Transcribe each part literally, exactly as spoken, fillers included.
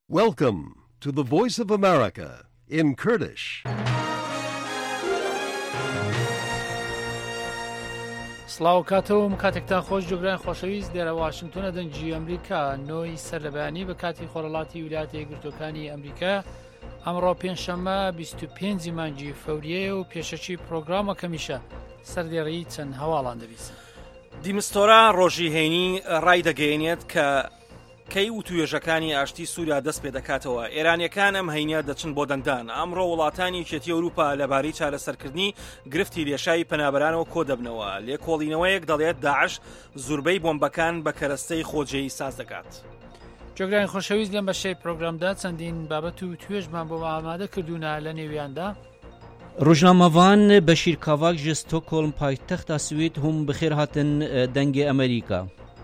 Welcome to the Voice of America in Kurdish. سڵاو کاتەوەم کاتێکتان خۆش جوگران خۆشەویست لێرە واشنگتۆنە دەنجی ئەمریکا نۆی سەرلەبانی بە کاتی خۆرەڵاتی ویلایەتە یەکگرتووەکانی ئەمریکا ئەمڕۆ پێنجشەممە بیست و پێنجی مانگی فەوریە و پێشەچی پرۆگرامەکەمیشە سەردێڕی چەند هەواڵان دەبیست. دیمستۆرا ڕۆژی هەینی ڕای دەگەیەنێت کە کەی و توێژەکانی ئاشتی سووریا دەست پێ دەکاتەوە. ئێرانیەکان ئەم هەینە دەچن بۆ دەنگدان. ئەمڕۆ وڵاتانی یەکێتی ئەوروپا لەبارەی چارەسەرکردنی گرفتی لێشایی پەنابەرانەوە کۆ دەبنەوە. لێکۆڵینەوەیەک دەڵێت داعش زوربەی بۆمبەکان بە کەرەستەی خۆجێی ساز دەکات. جۆگرانی خۆشەویست لەم بەشەی پرۆگرامدا چەندین بابەت و توێژمان بۆ ئامادە کردوونە لە نێویاندا. ڕۆژنامەوان بەشیر کاڤاک ji ستۆکۆلم پایتەختە سوید هەم بەخێر هاتن دەنگی ئەمریکا.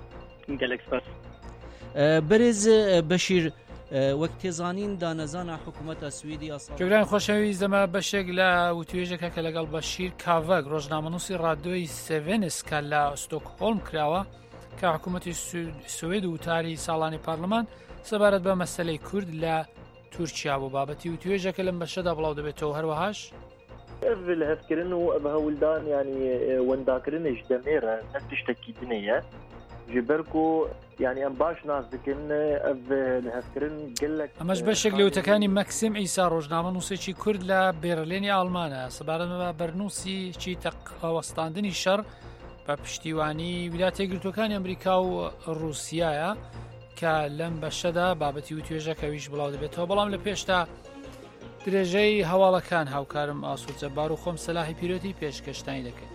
بەرێز بەشیر وەک تێزانین دانەزانە حکوومەتە سویدی جۆگرانی خۆشەویست دەمە بەشێک لە وتوێژێکە کە لەگەڵ بەشیر کاڤاک ڕۆژنامەنووسی ڕادیۆی سێڤێنسکە لە ستۆکهۆلم کراوە کە حکوومەتی سوێد و وتاری ساڵانی پارلەمان سەبارەت بە مەسەلەی کورد لە تورکیا بۆ بابەتی وتوێژەکە لەم بەشەدا بڵاو دەبێتەوە. هەروەهاش اللي هفكرن بهولدان يعني ونداكرنش دميرة نتشتكي دنيا جبركو يعني ام باش ناس دكن اللي هفكرن قلك ئەمەش بەشێک لە وتەکانی مەکسیم ئیسا ڕۆژنامەنووسێکی کورد لە بێرلێنی ئاڵمانە سەبارەت بە بەرنووسیی تەقاوەستاندنی شەڕ بە پشتیوانی ویلایەتە یەکگرتووەکانی ئەمریکا و ڕووسیایە کە لەم بەشەدا بابەتی وتوێژەکەویش بڵاو دەبێتەوە. بەڵام لە پێشتا درێژەی هەواڵەکان هاوکارم ئاسوود جەبار و خۆم سەلاحی پیرۆتی پێشکەشتانی دەکەین.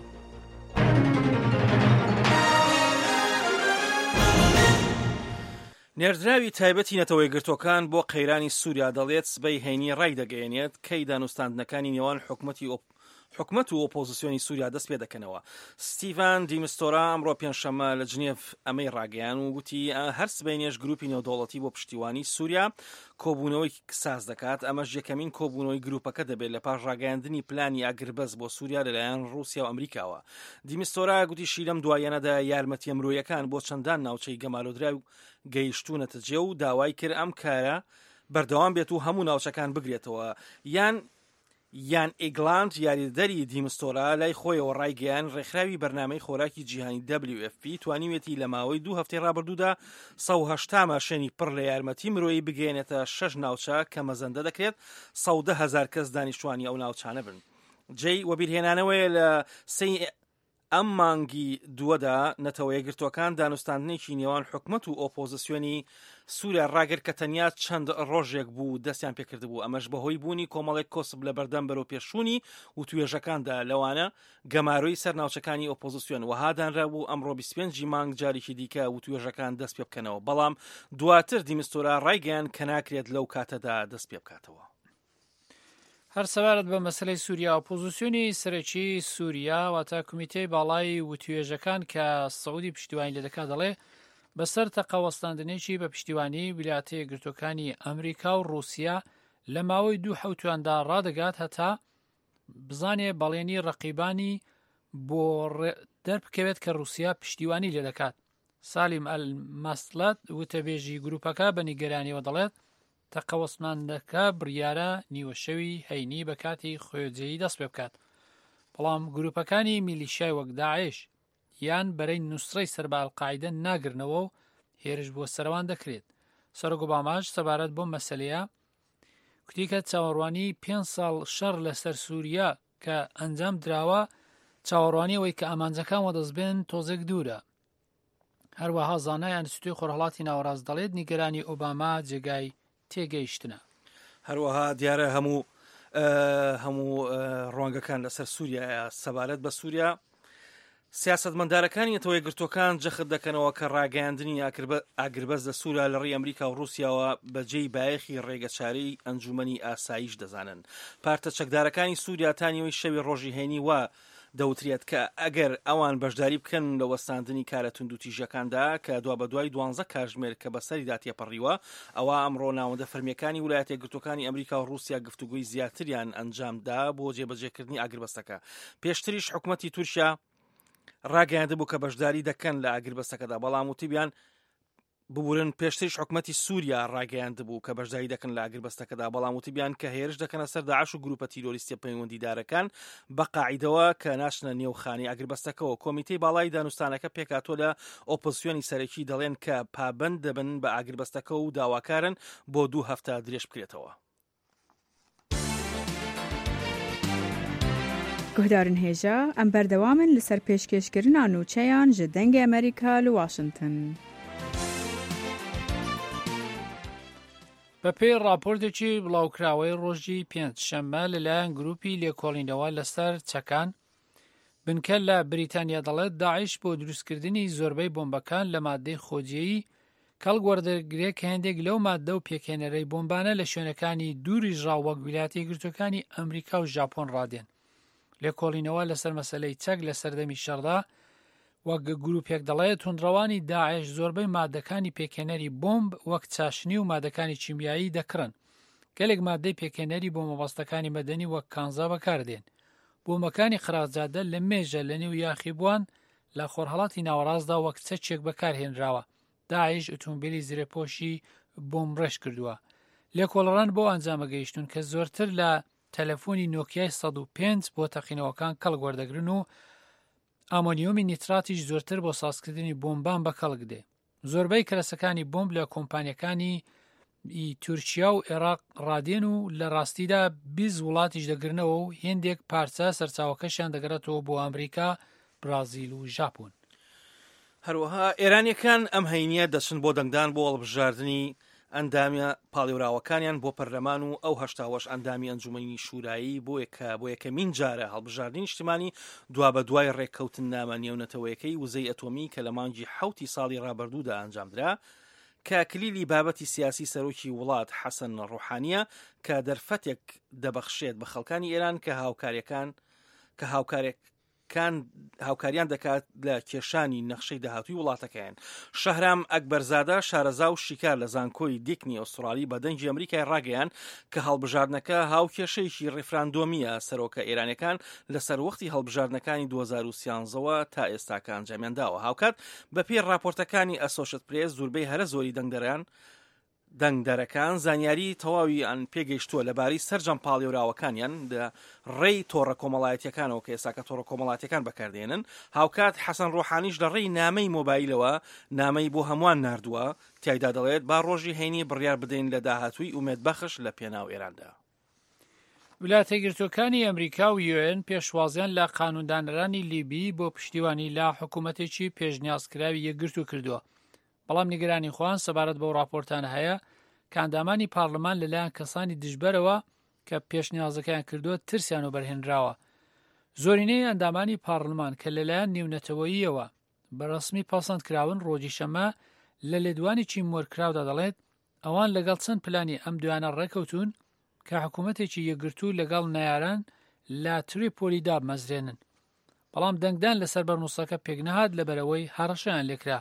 نێردراوی تایبەتی نەتەوە یەکگرتووەکان بۆ قەیرانی سووریا دەڵێت سبەی هەینی ڕای دەگەیەنێت کەی دانوستاندنەکانی نێوان حکومەتی حکومەت و ئۆپۆزیسیۆنی سووریا دەست پێ دەکەنەوە. ستیڤان دیمستۆرا ئەمڕۆ پێنجشەممە لە جنێڤ ئەمەی ڕاگەیان و گوتی هەر سبەینێش گروپی نێودەوڵەتی بۆ پشتیوانی سووریا کۆبوونەوەی ساز دەکات. ئەمەش یەکەمین کۆبوونەوەی گروپەکە دەبێت لە پاش ڕاگەیاندنی پلانی ئاگربەز بۆ سووریا لەلایەن ڕووسیا و ئەمریکاوە. دیمستۆرا گوتیشی لەم دوایەنەدا یارمەتیە مرۆیەکان بۆ چەندان ناوچەی گەمالۆدرا و گەیشتوونەتە جێ و داوای کرد ئەم کارە بەردەوام بێت و هەموو ناوچەکان بگرێتەوە. یان یان ئیگلاند یاریدەری دیمستۆرا لای خۆیەوە ڕایگەیان ڕێکخراوی بەرنامەی خۆراکی جیهانی دبلیو ئەف پی توانیوێتی لە ماوەی دوو هەفتەی ڕابردوودا سەد و هەشتا ماشێنی پڕ لە یارمەتی مرۆیی بگەێنێتە شەش ناوچە کە مەزەندە دەکرێت سەد هەزار کەس دانیشتوانی ئەو ناوچانە بن. جێی وەبیرهێنانەوەی لە سەی ئەم مانگی دووەدا نەتەوە یەکگرتووەکان دانوستاندنێکی نێوان حکومەت و ئۆپۆزیسیۆنی سووریا ڕاگەر کە تەنیا چەند ڕۆژێک بوو دەستیان پێکردبوو. ئەمەش بەهۆی بوونی کۆمەڵێک کۆسب لە بەردەم بەرەو پێشوونی و توێژەکاندا لەوانە گەماروی سەر ناوچەکانی ئۆپۆزیسیۆن وەهادانرا بوو ئەمڕۆ بیست و پێنجی مانگ جارێکی دیکە و توێژەکان دەست پێ بکەنەوە. بەڵام دواتر دیمستۆرا ڕایگەیان کە ناکرێت لەو کاتەدا دەست پێ بکاتەوە. هەر سەبارەت بە مەسەلەی سووریا ئۆپۆزیسیۆنی سەرەکی سووریا واتە کمیتەی باڵای وتوێژەکان کە سەعودی پشتیوانی لێ دەکات دەڵێ بەسەر تەقاوەستاندنێکی بە پشتیوانی ویلایەتە یەکگرتووەکانی ئەمریکا و ڕووسیا لە ماوەی دوو حەوتواندا ڕادەگات هەتا بزانێ بەڵێنی ڕەقیبانی بۆ دەربکەوێت کە ڕووسیا پشتیوانی لێ دەکات. سالیم ئەلمەسلەت وتەبێژی گروپەکە بە نیگەرانیەوە دەڵێت تەقاوەستماندەکە بڕیارە نیوەشەوی هەینی بە کاتی خۆجێیی دەست پێ بکات. بەڵام گروپەکانی میلیشیای وەک داعش یان بەرەی نووسڕەی سەر بە ئەڵقاعیدە ناگرنەوە و هێرش بۆ سەروان دەکرێت. سەرۆک ئۆباماش سەبارەت بۆ مەسەلەیە کوتیکە چاوەڕوانی پێنج ساڵ شەڕ لەسەر سووریا کە ئەنجام دراوە چاوەڕوانیەوەی کە ئامانجەکان وەدەستبێن تۆزێک دوورە. هەروەها زانای ئەنستیتوی خۆرهەڵاتی ناوەڕاست دەڵێت نیگەرانی ئۆباما جێگای تێگەیشتنە. هەروەها دیارە هەموو هەموو ڕوانگەکان لەسەر سووریا سەبارەت بە سووریا سیاسەتمەندارەکانی نەتەوە یەکگرتووەکان جەخت دەکەنەوە کە ڕاگەیاندنی ئاگربەز لە سووریا لە ڕێی ئەمریکا و ڕووسیاوە بەجێی بایەخی ڕێگەچارەی ئەنجومەنی ئاسایش دەزانن. پارتە چەکدارەکانی سووریا تانیەوەی شەوی ڕۆژی هەینی وە دەوترێت کە ئەگەر ئەوان بەشداری بکەن لە وەستاندنی کارە تونند و تیژەکاندا کە دوا بە دوای دوانزە کاتژمێر کە بەسەریدا تێپەڕیوە ئەوە ئەمڕۆ ناوەندە فەرمیەکانی ویلایەتە یەکگرتووەکانی ئەمریکا و ڕووسیا گفتوگوی زیاتریان ئەنجامدا بۆ جێبەجێکردنی ئاگربەستەکە. پێشتریش حکوومەتی تورکیا ڕاگەیاندە بوو کە بەشداری دەکەن لە ئاگربەستەکەدا، بەڵام وتیبیان ببورن پێشتریش حکومەتی سووریا ڕاگەیاند بوو کە بەشداری دەکەن لە ئاگربەستەکەدا، بەڵام وتیبیان کە هێرش دەکەنە سەر داعش و گروپە تیرۆریستی پەیوەندیدارەکان بە قاعیدەوە کە ناشنە نێوخانی ئاگربەستەکەەوە. کۆمیتەی باڵای دانوستانەکە پێکاتۆ لە ئۆپۆزیسیۆنی سەرەکی دەڵێن کە پابەند دەبن بە ئاگربەستەکە و داواکارن بۆ دوو هەفتە درێژ بکرێتەوە. گهدارن هێژە ئەم بەردەوامن لەسەر پێشکەشکردنا نوچەیان ji dengê Amerîka li Washington. بە پێی راپۆرتێکی بڵاوکراوەی ڕۆژی پێنجشەممە لەلایەن گروپی لێکۆڵینەوە لەسەر چەکان بنکە لە بریتانیا دەڵێت داعش بۆ دروستکردنی زۆربەی بۆمبەکان لە مادەی خۆجیایی کەڵگوەردەگرێت کە هەندێک لەو مادە و پێکێنەرەی بۆمبانە لە شوێنەکانی دووری ژاو وەک ویلایەتە یەکگرتووەکانی ئەمریکا و ژاپۆن ڕادێن. لێکۆڵینەوە لەسەر مەسەلەی چەک لە سەردەمی شەڕدا وەک گروپێک دەڵێت توندڕەوانی داعش زۆربەی مادەکانی پێکێنەری بۆمب وەک چاشنی و مادەکانی چیمیایی دەکڕن. گەلێک مادەی پێکێنەری بۆ مەبەستەکانی مەدەنی وەک کانزا بەکاردێن. بۆمبەکانی خراجادە لە مێژە لە نێو یاخیبووان لە خۆرهەڵاتی ناوەڕاستدا وەک چەچێک بەکارهێنراوە. داعش ئۆتۆمبیلی زیرەپۆشی بۆمڕێژ کردووە. لێکۆڵەڕان بۆ ئەنجامە گەیشتون کە زۆرتر لە تەلەفۆنی نۆکیای سەد و پێنج بۆ تەقینەوەکان کەڵگوەردەگرن و ئامۆنیۆمی نیتراتیش زۆرتر بۆ سازکردنی بۆمبان بەکەڵک دێ. زۆربەی کەرەسەکانی بۆمب لە کۆمپانیەکانی تورکیا و عێراق ڕادێن و لە ڕاستیدا بیست وڵاتیش دەگرنەوە و هێندێک پارچە سەرچاوەکەشیان دەگرێتەوە بۆ ئەمریکا، برازیل و ژاپۆن. هەروەها ئێرانیەکان ئەم هەینیە دەچن بۆ دەنگدان بۆ هەڵبژاردننی ئەندامیە پاڵێوراوەکانیان بۆ پەرلەمان و ئەو هەشتاوەش ئەندامی ئەنجومەنی شورایی بۆ یەکە بۆ یەکەمین جارە هەڵبژاردننی نیشتیمانی دوا بە دوای ڕێککەوتن نامە نێونەتەوەیەکەی وزەی ئەتۆمی کە لە مانگی حوتی ساڵی ڕابردوودا ئەنجامدرا کە کلیلی بابەتی سیاسی سەرۆکی وڵات حەسەن ڕوحانیە کە دەرفەتێک دەبەخشێت بە خەڵکانی ئێران کە هاوکاریەکان کە هاوکارێک کان هاوکاریان دەکات لە کێشانی نەخشەی داهاتووی وڵاتەکەیان. شەهرام ئەکبەرزادە شارەزا و شیکار لە زانکۆی دیکنی ئوسترالی بە دەنگی ئەمریکای ڕاگەیان کە هەڵبژاردنەکە هاوکێشەیەکی ڕێفراندۆمیە سەرۆکە ئێرانەکان لەسەر وەختی هەڵبژاردنەکانی دوو هەزار و سیانزەوە تا ئێستاکە ئەنجامیان داوە. هاوکات بە پێی راپۆرتەکانی ئەسۆشێتد پرێس زۆربەی هەرە زۆری دەنگدەران دەنگدەرەکان زانیاری تەواوی ئەن پێگەیشتووە لەبارەی سەرجەم پاڵێوراوەکانیان لە ڕێی تۆڕە کۆمەڵایەتیەکانەوە کە ئێساکە تۆڕە کۆمەڵاتیەکان بەکاردێنن. هاوکات حەسەن ڕۆحانیش لە ڕێی نامەی مۆبایلەوە نامەی بۆ هەمووان ناردووە، تیایدا دەڵێت با ڕۆژی هەینی بڕیار بدەین لە داهاتووی ئومێدبەخش لە پێناو ئێراندا. ویلایەتە یەکگرتووەکانی ئەمریکا و یو ئێن پێشوازیان لە قانوندانەرانی لیبی بۆ پشتیوانی لا حکوومەتێکی پێشنیازکراوی یەکگرتوو کردووە. بەڵام نیگەرانی خۆیان سەبارەت بەو راپۆرتانە هەیە کە ئەندامانی پارلەمان لەلایەن کەسانی دژبەرەوە کە پێشنیازەکەیان کردووە ترسیان و بەرهێنراوە. زۆرینەی ئەندامانی پارلەمان کە لەلایەن نێونەتەوەییەوە بەڕسمی پەسەند کراون ڕۆژی شەمە لە لێدوانێکی مۆرکراودا دەڵێت ئەوان لەگەڵ چەند پلانی ئەم دوانە ڕێکەوتون کە حکوومەتێکی یەکگرتوو لەگەڵ نایاران لە تریپۆلیدا بمەزرێنن. بەڵام دەنگدان لەسەر بەرنووسەکە پێک نەهات لەبەرەوەی هەڕەشەیان لێکرا.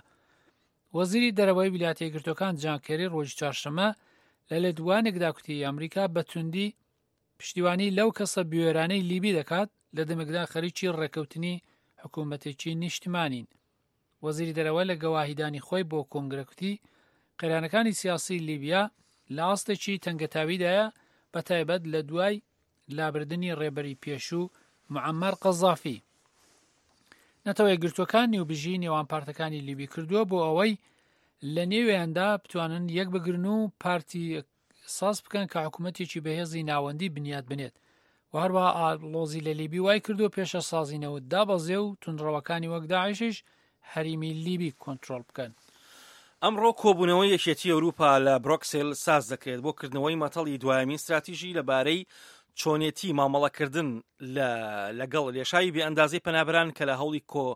وەزیری دەرەوەی ویلایەتە یەکگرتووەکان جان کێری ڕۆژی چوارشەممە لە لێدوانێکدا کوتی ئەمریکا بە توندی پشتیوانی لەو کەسە بوێرانەی لیبی دەکات لە دەمێکدا خەریکی ڕێکەوتنی حکوومەتێکی نیشتمانین. وەزیری دەرەوە لە گەواهیدانی خۆی بۆ کۆنگرە کوتی قەیرانەکانی سیاسی لیبیا لە ئاستێکی تەنگەتاویدایە بە تایبەت لە دوای لابردنی ڕێبەری پێشوو موعەمەر قەزافی. نەتەوە یەکگرتووەکان نیوبژی نێوان پارتەکانی لیبی کردووە بۆ ئەوەی لە نێویاندا بتوانن یەک بگرن و پارتی ساز بکەن کە حکوومەتێکی بەهێزی ناوەندی بنیاد بنێت و هەروە ئاڵۆزی لە لیبی وای کردو پێشە سازینەوە دابەزێ و توندڕەوەکانی وەک داعشش هەریمی لیبی کۆنتڕۆڵ بکەن. ئەمڕۆ کۆبوونەوەی یەکێتی ئەوروپا لە بروکسل ساز دەکرێت بۆ کردنەوەی مەتەڵی دوایەمی استراتیژی لەبارەی چۆنێتی مامەڵەکردن لەگەڵ لێشایی بێ ئەندازەی پەنابەران کە لە هەوڵی کۆ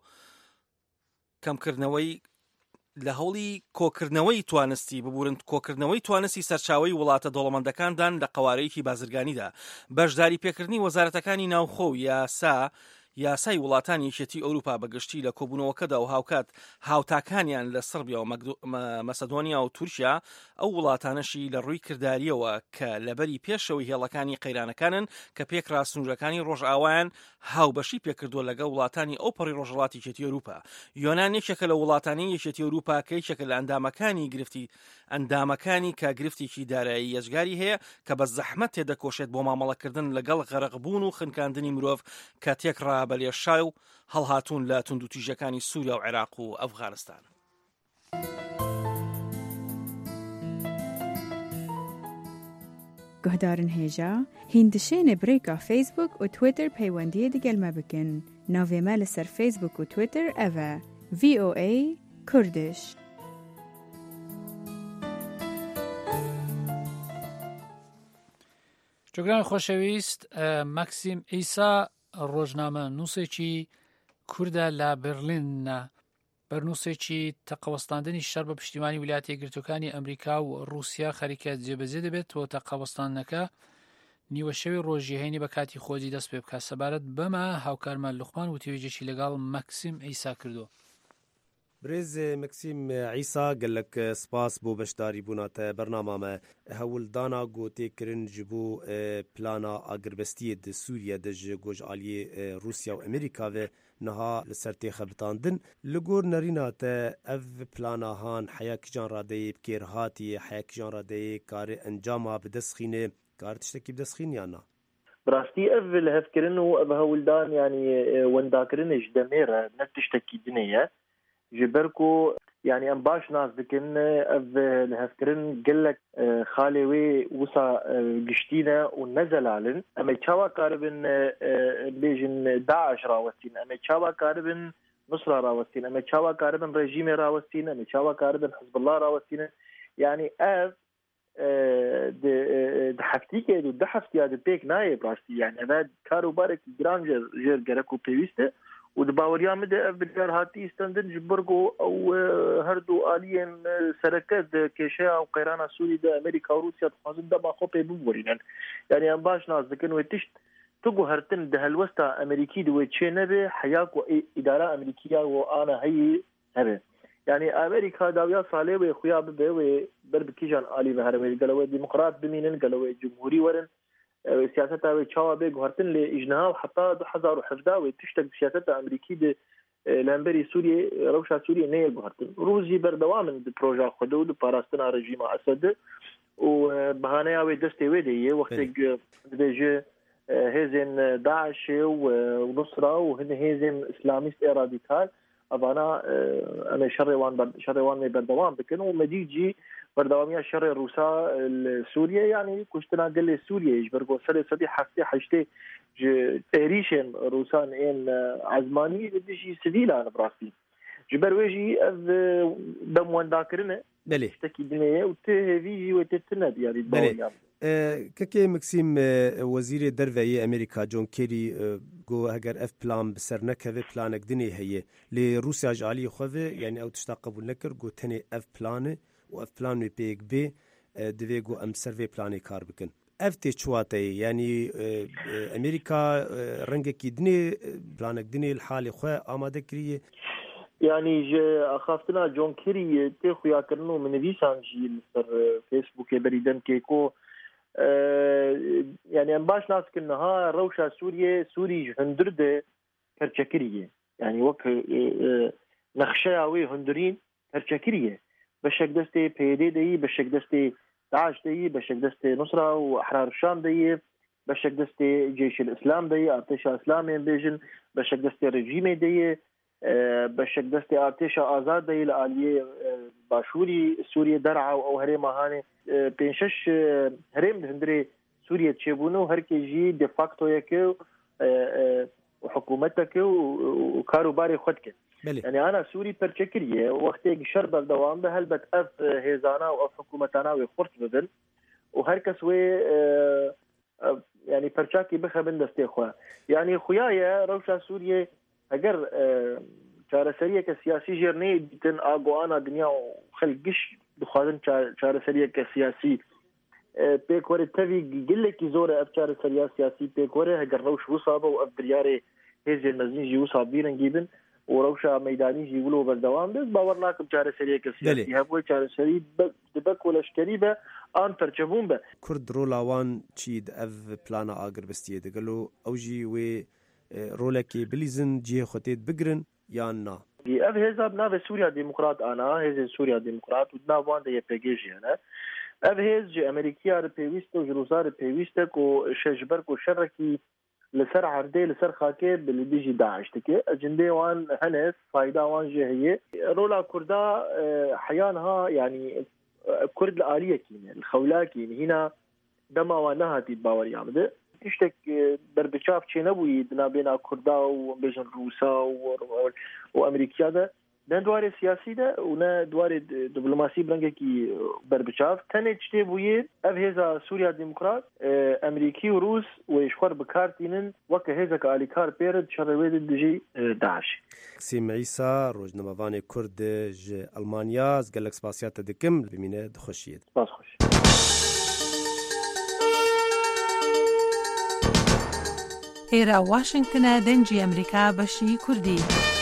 کەمکردنەوەی لە هەوڵی کۆکردنەوەی توانستی ببورن کۆکردنەوەی توانستی سەرچاوی وڵاتە دەوڵەمەندەکاندان لە قوارەیەکی بازرگانیدا. بەشداری پێکردنی وەزارەتەکانی ناوخۆ و یاسا یاسای وڵاتانی یەکێتی ئەوروپا بەگشتی لە کۆبوونەوەکەدا و هاوکات هاوتاکانیان لە سەربیا و مەسەدۆنیا و تورکیا ئەو وڵاتانەشی لە ڕووی کردداریەوە کە لەبەری پێشەوەی هێڵەکانی قەیرانەکانن کە پێک ڕاستنوورەکانی ڕۆژئاوایان هاوبەشی پێکردووە لەگەڵ وڵاتانی ئەو پەڕی ڕۆژهەڵاتی یەکێتی ئەوروپا. یۆنان یەکێکە لە وڵاتانی یەکێتی ئەوروپا کە یەکێکە لە ئەندامەکانی گرفتی ئەندامەکانی کە گرفتێکی دارایی یەجگاری هەیە کە بە زەحمەت تێدەکۆشێت بۆ مامەڵەکردن لەگەڵ غەرقبوون و خنکاندنی مرۆڤ کە تێکڕا بە لێشای و هەڵهاتوون لە توندوتیژەکانی سووریا و عێراق و ئەفغانستان. گهدارن هێژا هیندشێنێ برێکا فیسبوک و تویتر پەیوەندیە دەگەلمە بکن. ناوێمە لەسەر فیسبوک و تویتر ئەڤە ڤی ئۆ ئەی کوردش. جۆگران خۆشەویست، مەکسیم ئیسا ڕۆژنامە نووسێکی کووردە لە بەرلینە بەرنووسێکی تەقەوەستاندنی شەڕ بە پشتیوانی ویلایەتە یەکگرتووەکانی ئەمریکا و رووسیا خەریکە جێبەجێ دەبێت و تەقەوەستانەکە نیوە شەوی ڕۆژی هەینی بە کاتی خۆجی دەست پێ بکە. سەبارەت بەمە هاوکارمان لوقمان وتیوێجێکی لەگەڵ مەکسیم ئیسا کردو. برێز مەکسیم عیسا گەلک سپاس بۆ بەشداری بووناتە بەرنامامە هەوڵدانا گۆتێکردن ji bo plana agirvestiyê di Sûriye de ji gojaliyê Rûsya û Amerîka ve niha li ser têxebitandin li gor nerîna te ev planahan heya kîjan radeyê bikêrhatiyê heya kîjan radeyê karê encama bi dest xîne kar tiştekî bi dest xîn yan na? براستی ev li hevkirin û ev hewildan yani wendakirinê ji demê re ne tiştekî dinê ye ji ber ku yani em baş nas dikin ev li hevkirin gelek xalê wê wisa giştîne û nezelalin em ê çawa karibin bêjin Daeş rawestîn, em ê çawa karibin Nusra rawestîn, em ê çawa karibin rejîmê rawestîn, em ê çawa karibin Hizbullah rawestîn. Yani ev di heftîkê û di heftiya di pêk nayê rastî yani ev karobarekî giran jêr gerek û pêwîst e û di baweriya min de ev biryar hatî îstandin ji ber ku ew her du aliyên sereket di kêşeya û qeyrana Sûrî de Amerîka û Rûsya dixwazin dema xwe pê biborînin. Yani em baş nas dikin wê tişt tu guhertin di helwesta Amerîkî di wê çê nebe heya ku îdara Amerîkîya û ana heyî hebe. Yani Amerîka dawiya salê wê xuya bibe wê ber bi kîjan alî ve heremê gelo wê demokrat bimînin gelo wê cumhurî werin siyaseta wê çawa bê guhertin lê îjniha heta du hezar û hevda wê tiştek siyaseta Amerîkî de li hemberî Sûriyê rewşa Sûriyê neyê guhertin. Rûz jî berdewamin di proja xwe de û di parastina rejîma Esedê û bihaneya wê destê wê de ye wextê dibêje hêzên Daişê û Nusra û hin hêzên İslamîst ê radîkal evana em ê şerê wan şerê wan wê berdewam bikin û medî cî berdewamiya şerê Rûsa li Sûriyê yani kuştina gelê Sûriyê ji ber ku serê sedî heftê heştê ji êrîşên Rûsan ên ezmanî dijî sivîlan birastî. Ji ber wê jî ev dem wendakirin e tiştekî dinê ye û tê hêvî jî wê tê tune diyarî baweriya. Kekê Meksim Wezîrê Derveyê Amerîka John Kerry got heger ev plan bi ser nekeve planek dinê heye lê Rûsya ji aliyê xwe ve yani ew tişta qebûl nekir got tenê ev planê û ev plan wê pêk bê divê got em ser vê planê kar bikin. Ev tê çiwateyê yani Amerîka rengekî dinê planek dinê li halê xwe amade kiriye. Yani ji axaftina John Kerry tê xuyakirin û min nivîsan jî li ser Facebookê berî demkê ku yani em baş nas dikin niha rewşa Sûriyê Sûrî ji hundir de perçekiriye. Yani wek nexşeya wê hundirîn perçekiriye. Beşek destê P Y D de yî, beşek destê Daeş de yî, beşek destê Nusra û Ehrar Şam de yî, beşek destê Cêşil İslam de yî, Artêşa İslamê bêjin, beşek destê rejîmê de yî, beşek destê Artêşa Azad de yî li aliyê başûrî Sûriyê der'a û ew herêma hanê pênc şeş herêm li hundirê Sûriyê çêbûne û herkê jî de factoyeke û hikûmeteke û karobarê xwe dike. Yani ana Sûrî perçekiriye wextê şer berdewam be helbet ev hêzana û ev hikûmetana wê xurt bibin û herkes wê yani perçakî bixebin destê xwe. Yani xuya ye rewşa Sûriyê eger çareseriyeke siyasî jêr neyê dîtin a goana dinya û xelk giş dixwazin çareseriyeke siyasî pêk were tevî gelekî zor e ev çareseriya siyasî pêk were heger rewş wisa be û ev biryarê هێز مەزنی ژی و سابیرن گیبن وروشا ميداني جيولو بردوام بس باور ناكم چارەسەری کەسی هەبووە چارەسەری دبە کۆلەشکەری بە ئان پەرچەبوون بە کورد ڕۆلاوان چید ئەv پلانە ئاگربەستیە دەگەل و ئەو ژی وێ ڕۆلێکی بلیزن جێ خۆتێت بگرن یان نا ئەv هێزا ناوێ سووریا دیموکرات ئانا هێزێ سووریا دیموکرات و ناوان دە یەپێگێژیانە ئەv هێز جێ ئەمریکیارە پێویستە و ژروسارە پێویستە و شەژبەر و شەڕێکی لسر عردي لسر خاكي باللي بيجي داعش تكي اجندي وان هنس فايدا وان جهيه رولا كردا حيانها يعني كرد الآلية كيني الخولا كيني هنا دما وانها تتباوري عمده تشتك بربشاف تشينبوي دنا بين كردا وبين روسا وامريكا ده دن دواري سياسي ده ونا دواري دبلوماسي برنگكي بربشاف تنه تشتي بويه اف هيزا سوريا ديمقراط امريكي وروس ويشخور بكارتينن وك هيزا كاليكار بيرد شرويد دجي داعش سيم عيسى روجنموان كرد ج المانيا زغلك سپاسيات دكم بمينه دخوشيد باز خوش هيرا واشنطن دنجي امريكا بشي كردي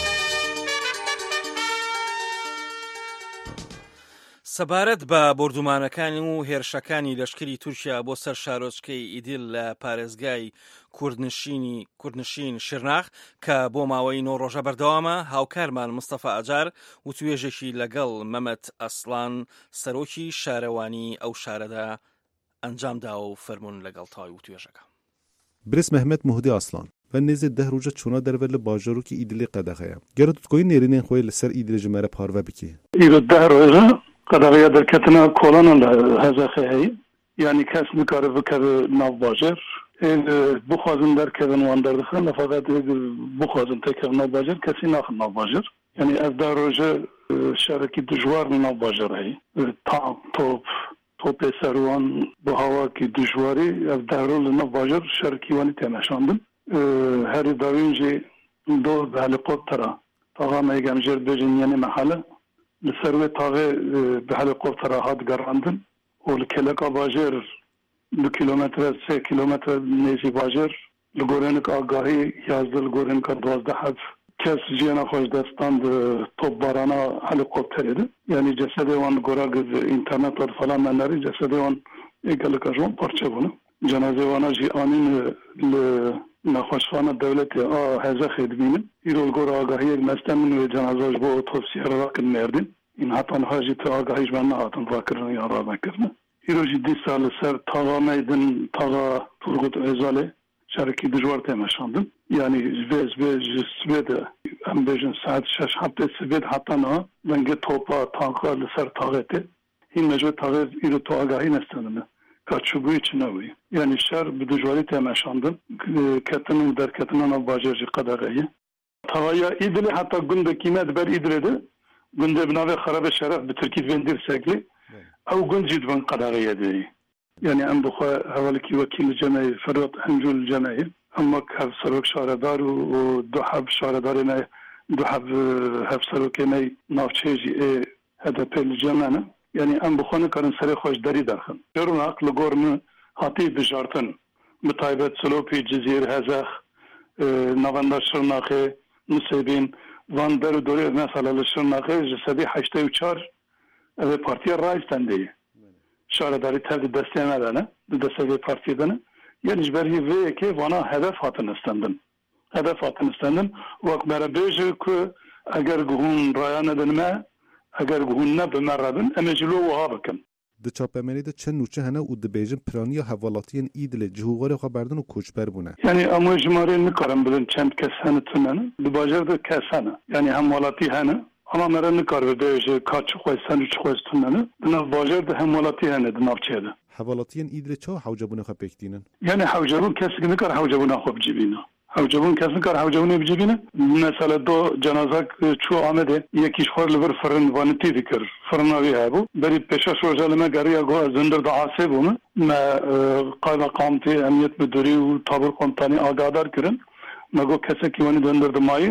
سەبارەت بە بردومانەکانی و هێرشەکانی لەشکری تورکیا بۆ سەر شارۆچکەی ئیدیل لە پارێزگای کوردنشینی کوردنشین شرناخ کە بۆ ماوەی نۆ ڕۆژە بەردەوامە هاوکارمان مستەفا ئەجار و توێژێکی لەگەڵ مەمەت ئەسڵان سەرۆکی شارەوانی ئەو شارەدا ئەنجامدا و فەرموون لەگەڵ تاوی و توێژەکە. برس محمد مهدی ئاسڵان و نێزێ دە ڕۆژە چوونە دەرەوە لە باژەرۆکی ئیدلی قەدەغەیە گەرە دوتکۆی نێرینێن خۆی لەسەر ئیدلی ژمارە پارڤە بکێ ئیرۆ دە ڕۆژە قەدەغەیە دەرکەتنە کۆڵانە لە هەزەخی هەیە یعنی کەس نکارە بکەوێ ناو باژێر بخوازن دەرکەون وان دەردەخەن لە فەقەت بخوازن تێکەون ناو باژێر کەسی ناخن ناو باژێر یعنی ئەف دە ڕۆژە شارێکی دژوار ناو باژێر هەیە تانک تۆپ تۆپێ سەروان بۆ هاواکی دژواری ئەف دە ڕۆژ لە ناو باژێر شارێکی وانی تێنەشاندن هەری داوینجی دۆ بە هەلیکۆپتەرە تاغا مەیگەمژێر بێژن یعنی مەحەلە لسروي طاغي بهليكوبتر هاد قراندن والكلكا باجر دو كيلومتر سه كيلومتر نيزي باجر لغورنك آگاهی یازده لغورنك دوازده حف کس جینا خوش دستان توب بارانا هليكوبتر ده یعنی جسده وان گوراگ انترنت و فلان مناری جسده وان اگلکا جوان پرچه بونه جنازه وانا جی آمین نخوشخانه دولت هزه خدمینه ایرول گور آگاهی مستمن و جنازهش با اتوپسی راکن مردین این حتی نهاجی تو آگاهیش من نهاتن واکرن یا را نکرنه ایرو جی دی سال سر تاغا میدن تاغا تورگوت ازاله شرکی دجوار تیمشاندن یعنی زبه زبه جسبه هم بیجن ساعت شش هفته سبید حتی نه ونگه توپا تانکا لسر تاغته این مجموع تاغه ایرو تو آگاهی نستنه کاچوبوی چنوی یعنی شهر به دجواری تماشاندن کتن و در کتن آن باجرجی قدرهیه تاغایا ایدلی حتی گنده کیمت بر ایدلی ده گنده بناوی خراب شرف به ترکیت وندیر سگلی او گند جید بن قدرهیه دی یعنی ام بخوا حوالی وکیل جمعی فرات انجول جمعی اما هف سروک شاردار و دو حب شاردار نه دو حب هف سروک نه نافچهجی هده پیل جمعه یعنی ام بخونه کارن سری خوش دری درخن درون عقل گورن هاتی بجارتن متایبت سلوپی جزیر هزخ نواندار شرناخه نسبین وان در دوره مثلا لشرناخه جسدی هشته و چار اوه پارتی رایز تنده شارداری تر دسته ندانه دسته پارتی دانه یعنی جبری وی که وانا هدف هاتن استندن هدف هاتن استندن وقت برای بیجه که اگر گهون رایانه دنمه اگر گهون نبمردن امجلو وها بکن د چاپمنی د چن نوچه هنه او د بیژن پرانی حوالاتین ایدل جهوغار خبردن و کوچبر بونه یعنی امو جماره نکارم بلن چند کس هنه توننه د باجر د کس هنه یعنی حوالاتی هنه اما مرا نکار به بیژه کاچ خوستن چ خوستنه د باجر د حوالاتی هنه د نافچه ده حوالاتین ایدل چا حوجبونه خو پکتینن یعنی حوجبون کس نکار حوجبونه خو بجیبینه حوجبون کس نکار حوجبونه بجیبینه مثلا دو جنازه چو آمده یکیش خور لبر فرن وانتی دکر فرناوی هبو بری پیشش روزه لما گریا گو زندر دعاسه بومه ما قایم قامتی امنیت بدوری و تابر قمتانی آگادار کرن مگو کسی که وانی زندر دمایی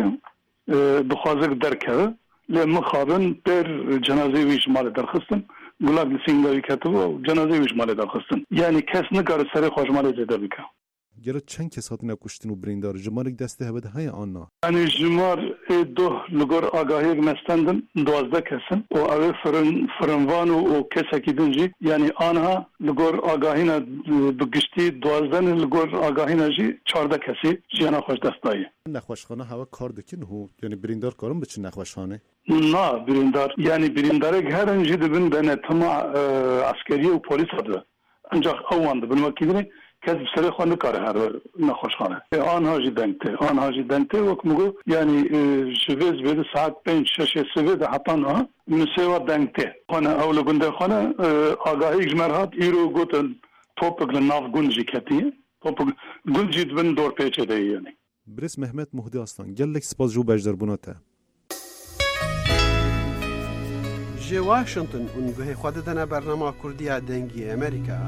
بخوازک درکه لما خوابن بر جنازه ویش مال درخستن گلاب لسینگاوی کتبو جنازه ویش مال درخستن یعنی کس نکار سر خوش مال زده بکن گره چند کس هاتن کشتن و بریندار جمارک دسته هبد های آنها یعنی جمار دو لگر آگاهی مستندن دوازده کسن و اوه فرن فرنوان و کسکی دنجی یعنی آنها لگر آگاهی نا بگشتی دوازده لگر آگاهی نا جی چارده کسی جیانا خوش دستایی نخوشخانه هوا کار دکن هو یعنی بریندار کارم بچه نخوشخانه نه بریندار یعنی بریندار هر انجی دبن بین تما عسکری و پلیس هده انجا اوان دبن وکیدنی کسی بسره خواه نکاره هر نخوشخانه آنها جی دنگته آنها جی دنگته وکمگو یعنی شویز بید ساعت پنج شش سوید حتی نه نسیوه دنگته خانه اول گنده خانه آگاهی جمرهات ایرو گوتن توپک لناف گنجی کتیه توپک گنجی دبن دور پیچه ده یعنی برس محمد مهدی اصلان گلک سپاس جو بجدر بوناته جي واشنطن ونگوه خودتنا برنامه کردی دنگی امریکا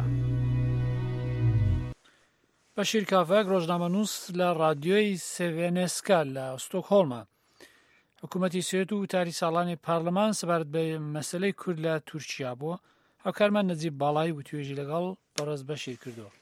بەشیر کافەک ڕۆژنامەنووس لە ڕادیۆی سێڤێنسکا لە ستۆکهۆڵمە حکوومەتی سوێت و تاری ساڵانی پارلەمان سەبارەت بە مەسەلەی کورد لە تورکیا بووە هاوکارمان نەجیب باڵای وتوێژی لەگەڵ بەڕێز بەشیر کردووە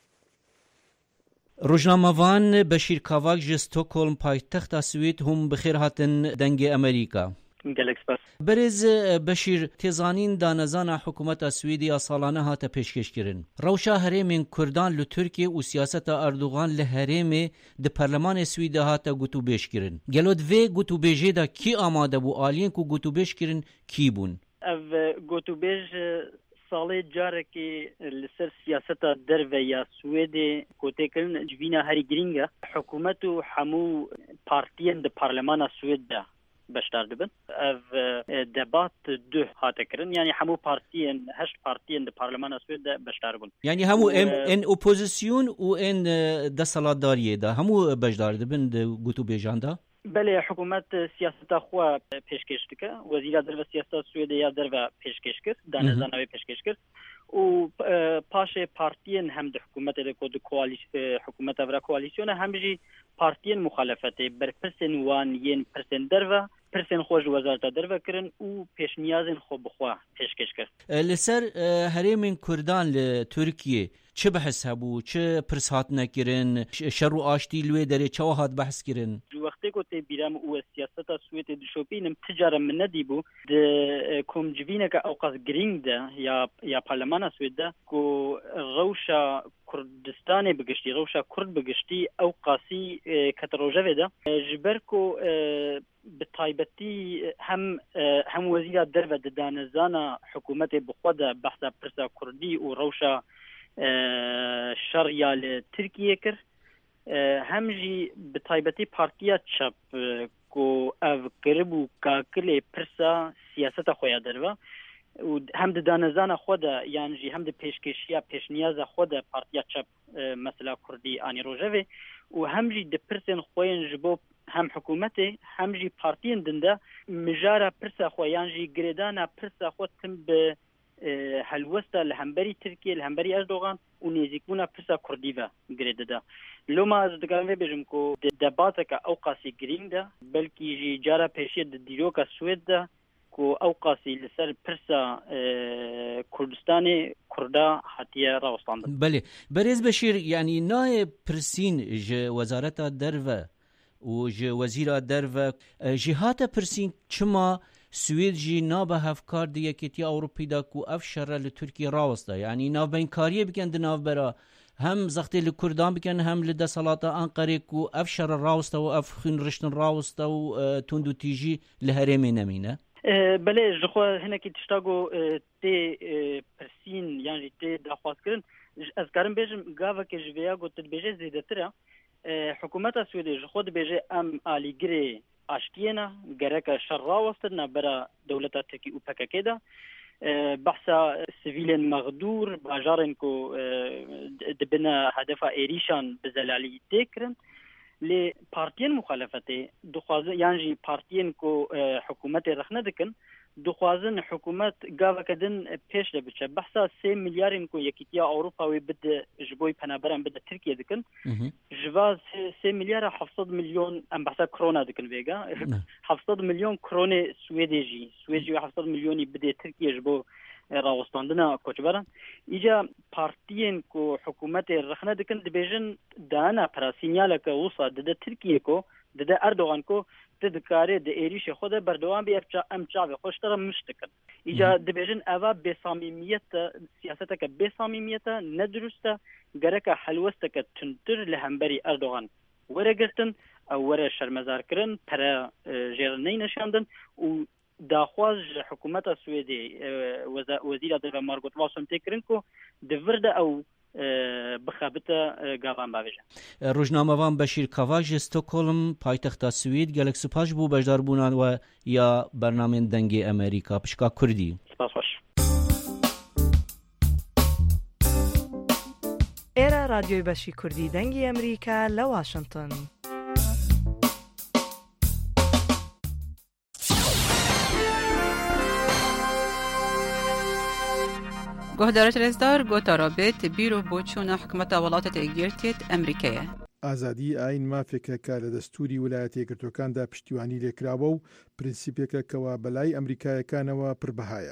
ڕۆژنامەوان بەشیر کاڤاک ji ستۆکهۆڵم پایتەختا سوێت هەم بخێر هاتن دەنگی ئەمریکا بەرێز بەشیر تێزانین دانەزانە حکوومەتە سوێدیا ساڵانە هاتە پێشکەشکردن ڕەوشا هەرێمên کوردان لە تورکیە و سیاسەتە ئەردوغان لە هەرێمێ di پەرلەمانê سوێدە هاتە گوتوبێژکردن gelot vê gotûbêjê de kî amade bû aliyên ku gotûbêjkirin kî bûn ev gotûbêj salê carekê li ser siyaseta derve ya Swêdê kotêkirin civîna herî giring e hikûmet û hemû partiyên di parlemana Swêd de beşdar dibin ev debat du hate kirin yani hemû partiyên heşt partiyên di parlemana Swêd de beşdar bûn yani hemû em en opozisyon û en desalatdariyê de hemû beşdar dibin di gotûbêjan de belê hikûmet siyaseta xwe pêşkêş dike wezîra derve siyaseta Swêdê ya derve pêşkêş kir danezana wê pêşkêş kir û paşê partiyên hem di hikûmetê de ku di hikûmeta vira koalîsyona hem jî partiyên muxalefetê berpirsên wan yên pirsên derve pirsên xwe ji wezareta derve kirin û pêşniyazên xwe bi xwe pêşkêş kir li ser herêmên Kurdan li Tirkiyê çi behs hebû çi pirs hatine kirin şer û aştî li wê derê çawa hat behs kirin ji wextê ku tê bîra min û siyaseta Swêdê dişopînim ti care min nedîbû di komcivîneka ewqas giring de ya ya parlemana Swêd de ku rewşa Kurdistanê bigiştî rewşa Kurd bigiştî ew qasî kete rojevê de ji ber ku bi taybetî hem hem wezîra derve di danezana hikûmetê bi xwe de behsa pirsa Kurdî û rewşa şer ya li Tirkiyê kir hem jî bi taybetî partiya çap ku ev kiribû kakilê pirsa siyaseta xwe ya derve û hem di danezana xwe de yan jî hem di pêşkêşiya pêşniyaza xwe de partiya çap mesela Kurdî anî rojevê û hem jî di pirsên xwe ji bo hem hikûmetê hem jî partiyên din de mijara pirsa xwe yan jî girêdana pirsa xwe tim bi helwesta li hemberî Tirkiye li hemberî Erdogan û nêzîkbûna pirsa Kurdî ve girê dide. Loma ez dikarim vê bêjim ku debateka ew qasî giring de belkî jî cara pêşiye di dîroka Swêd de ku ew qasî li ser pirsa Kurdistanê Kurda hatiye rawestandin. Belê berêz Beşîr yanî nayê pirsîn ji wezareta derve û ji wezîra derve jî hate pirsîn çima Swêd jî nabe hevkar di Yekîtiya Ewropî de ku ev şerre li Tirkiye raweste yanî navbeykariyê bikin di navbera hem zextê li Kurdan bikin hem li desalata Enqerê ku ev şerre raweste û ev xwîn riştin raweste û tund û tîjî li herêmê nemîne belê ji xwe hinekî tişta got tê pirsîn yan jî tê daxwazkirin ez karim bêjim gavekê ji vêya got dibêje zêdetir e hikûmeta Swêdê ji xwe dibêje em alîgirê aştiyena gereka şer rawestin bera dewleta Tirkî û P K K de behsa sivîlên mexdûr bajarên ku dibine hedefa êrîşan bi zelalî tê kirin lê partiyên muxalefetê dixwazin yan jî partiyên ku hikûmetê rexne dikin dixwazin hikûmet gaveke din pêş de biçe behsa sê milyarên ku Yekîtiya Ewropa wê bide ji bo penaberan bide Tirkiye dikin ji va sê milyara hevsed milyon em behsa krona dikin vêga hevsed milyon kronê Swêdê jî Swêd jî hevsed milyonî bide Tirkiye ji bo راوستاندنا کوچبرن ایجا پارتیین کو حکومت رخنه دکن دبیجن دانا پر سینیال که وصا د ترکیه کو د اردوغان کو تذكاري د ايريش خود بردوان بي ام شعب خوشتر مشتكل اجا دبيجن اوا بصميميه سياستك بصميميه ندرسته غرك حلوستك تنتر لهمبري اردوغان ورغتن او ور شرمزار كرن پر جيرني نشاندن و داخواز حکومت سویدی وزیر در مارگوت واسم تکرنکو دورد او بخابت گاوان باویجه روزنامه‌وان بشیر کاواژ استکهلم پایتخت سوید گلک سپاس بو بجدار بونان و یا برنامه دنگی امریکا پشکا کردی سپاس باش ایرا رادیوی بشی کردی دنگی امریکا لواشنطن گهدارت رزدار گوتا رابط بیرو بوچون حکومت ولاتت ایگیرتیت امریکیه. ئازادی ئاین مافێکەکە لە دەستوری ویلایەتە یەکگرتووەکاندا پشتیوانی لێکراوە و پرینسیپێکە کەوا بەلای ئەمریکایەکانەوە پڕبەهایە.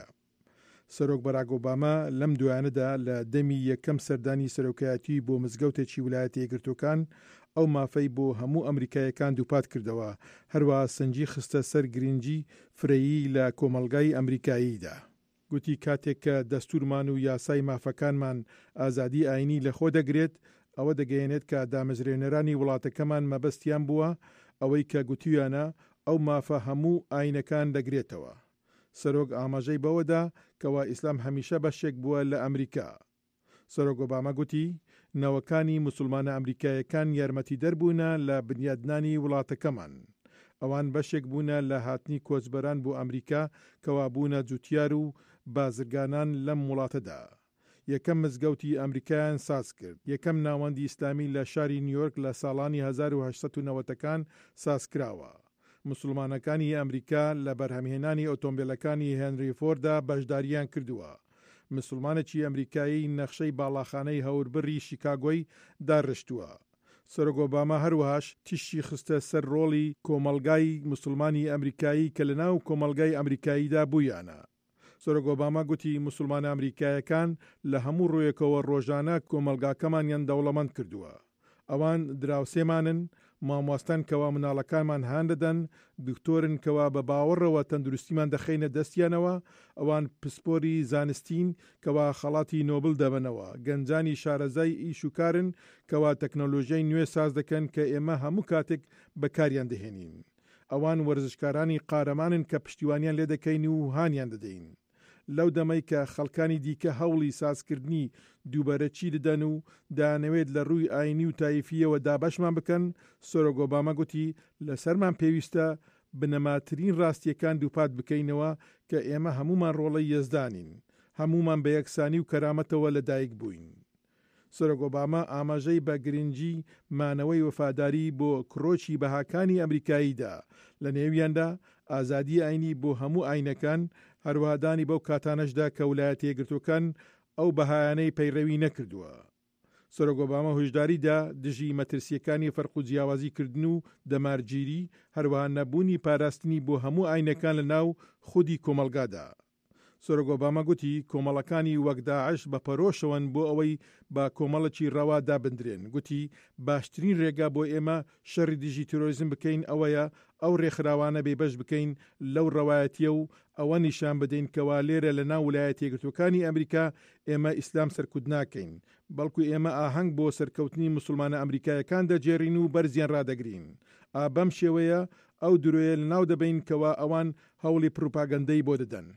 سەرۆک باراک ئۆباما لەم دوایانەدا لە دەمی یەکەم سەردانی سەرۆکایەتی بۆ مزگەوتێکی ویلایەتە یەکگرتووەکان ئەو مافەی بۆ هەموو ئەمریکایەکان دووپات کردەوە، هەروە سەنجی خستە سەر گرنگی فرەیی لە کۆمەڵگای ئەمریکاییدا. گوتی کاتێک کە دەستورمان و یاسای مافەکانمان ئازادی ئاینی لەخۆ دەگرێت، ئەوە دەگەیەنێت کە دامەزرێنەرانی وڵاتەکەمان مەبەستیان بووە ئەوەی کە گوتیویانە ئەو مافە هەموو ئاینەکان دەگرێتەوە. سەرۆک ئاماژەی بەوەدا کەوا ئیسلام هەمیشە بەشێک بووە لە ئەمریکا. سەرۆک ئۆباما گوتی نەوەکانی موسڵمانە ئەمریکایەکان یارمەتی دەربوونە لە بنیادنانی وڵاتەکەمان. ئەوان بەشێک بوونە لە هاتنی کۆچبەران بۆ ئەمریکا کەوا بوونە جوتیار و بازرگانان لەم وڵاتەدا. یەکەم مزگەوتی ئەمریکایان ساز کرد. یەکەم ناوەندی ئیسلامی لە شاری نیویۆرک لە ساڵانی هەزار و هەشت سەد و نەوەتەکان سازکراوە. موسڵمانەکانی ئەمریکا لە بەرهەمهێنانی ئۆتۆمبیلەکانی هێنری فۆردا بەشداریان کردووە. موسڵمانێکی ئەمریکایی نەخشەی باڵاخانەی هەوربڕی شیکاگۆی داڕشتووە. سەرۆک ئۆباما هەروەهاش تیشی خستە سەر ڕۆڵی کۆمەڵگای موسڵمانی ئەمریکایی کە لەناو کۆمەڵگای ئەمریکاییدا بوویانە. سەرۆک ئۆباما گوتی موسڵمانە ئەمریکایەکان لە هەموو ڕوویەکەوە ڕۆژانە کۆمەلگاکەمانیان دەوڵەمەند کردووە. ئەوان دراوسێمانن، مامۆستان کەوا مناڵەکانمان هان دەدەن، دکتۆرن کەوا بە باوەڕەوە تەندروستیمان دەخینە دەستیانەوە، ئەوان پسپۆری زانستین کەوا خەڵاتی نۆبل دەبنەوە، گەنجانی شارەزای ئیش و کارن کەوا تەکنۆلۆژیای نوێ ساز دەکەن کە ئێمە هەموو کاتێک بەکاریان دەهێنین. ئەوان وەرزشکارانی قارەمانن کە پشتیوانیان لێ دەکەین و هانیان دەدەین. لەو دەمەی کە خەڵکانی دیکە هەوڵی سازکردنی دووبارەچی دەدەن و دانەوێت لە ڕووی ئاینی و تایفیەوە دابەشمان بکەن، سەرۆک ئۆباما گوتی لەسەرمان پێویستە بنەماترین ڕاستیەکان دووپات بکەینەوە کە ئێمە هەمومان ڕۆڵەی یەزدانین، هەمومان بە یەکسانی و کەرامەتەوە لەدایک بووین. سەرۆک ئۆباما ئاماژەی بە گرنگی مانەوەی وەفاداری بۆ کڕۆکی بەهاکانی ئەمریکاییدا، لە نێویاندا ئازادی ئاینی بۆ هەموو ئاینەکان، هەروەهادانی بەو کاتانەشدا کە ویلایەتە یەکگرتووەکان ئەو بەهایانەی پەیڕەوی نەکردووە. سەرۆک ئۆباما هۆشداریدا دژی مەترسیەکانی فەرق و جیاوازیکردن و دەمارگیری، هەروەها نەبوونی پاراستنی بۆ هەموو ئاینەکان لە ناو خودی کۆمەلگادا. سەرۆک ئۆباما گوتی کۆمەڵەکانی وەک داعش بە پەرۆشەوەن بۆ ئەوەی با کۆمەڵێکی ڕەوا دابدرێن. گوتی باشترین ڕێگا بۆ ئێمە شەڕی دژی تیرۆریزم بکەین ئەوەیە ئەو ڕێکخراوانە بێبەش بکەین لەو ڕەوایەتیە و ئەوە نیشان بدەین کەوا لێرە لە ناو ویلایەتە یەکگرتووەکانی ئەمریکا ئێمە ئیسلام سەرکوت ناکەین، بەڵکو ئێمە ئاهەنگ بۆ سەرکەوتنی موسڵمانە ئەمریکایەکان دەجێڕین و بەرزیان ڕادەگرین. ئا بەم شێوەیە ئەو درۆیە لە ناو دەبین کەوا ئەوان هەوڵی پروپاگەندەی بۆ دەدەن.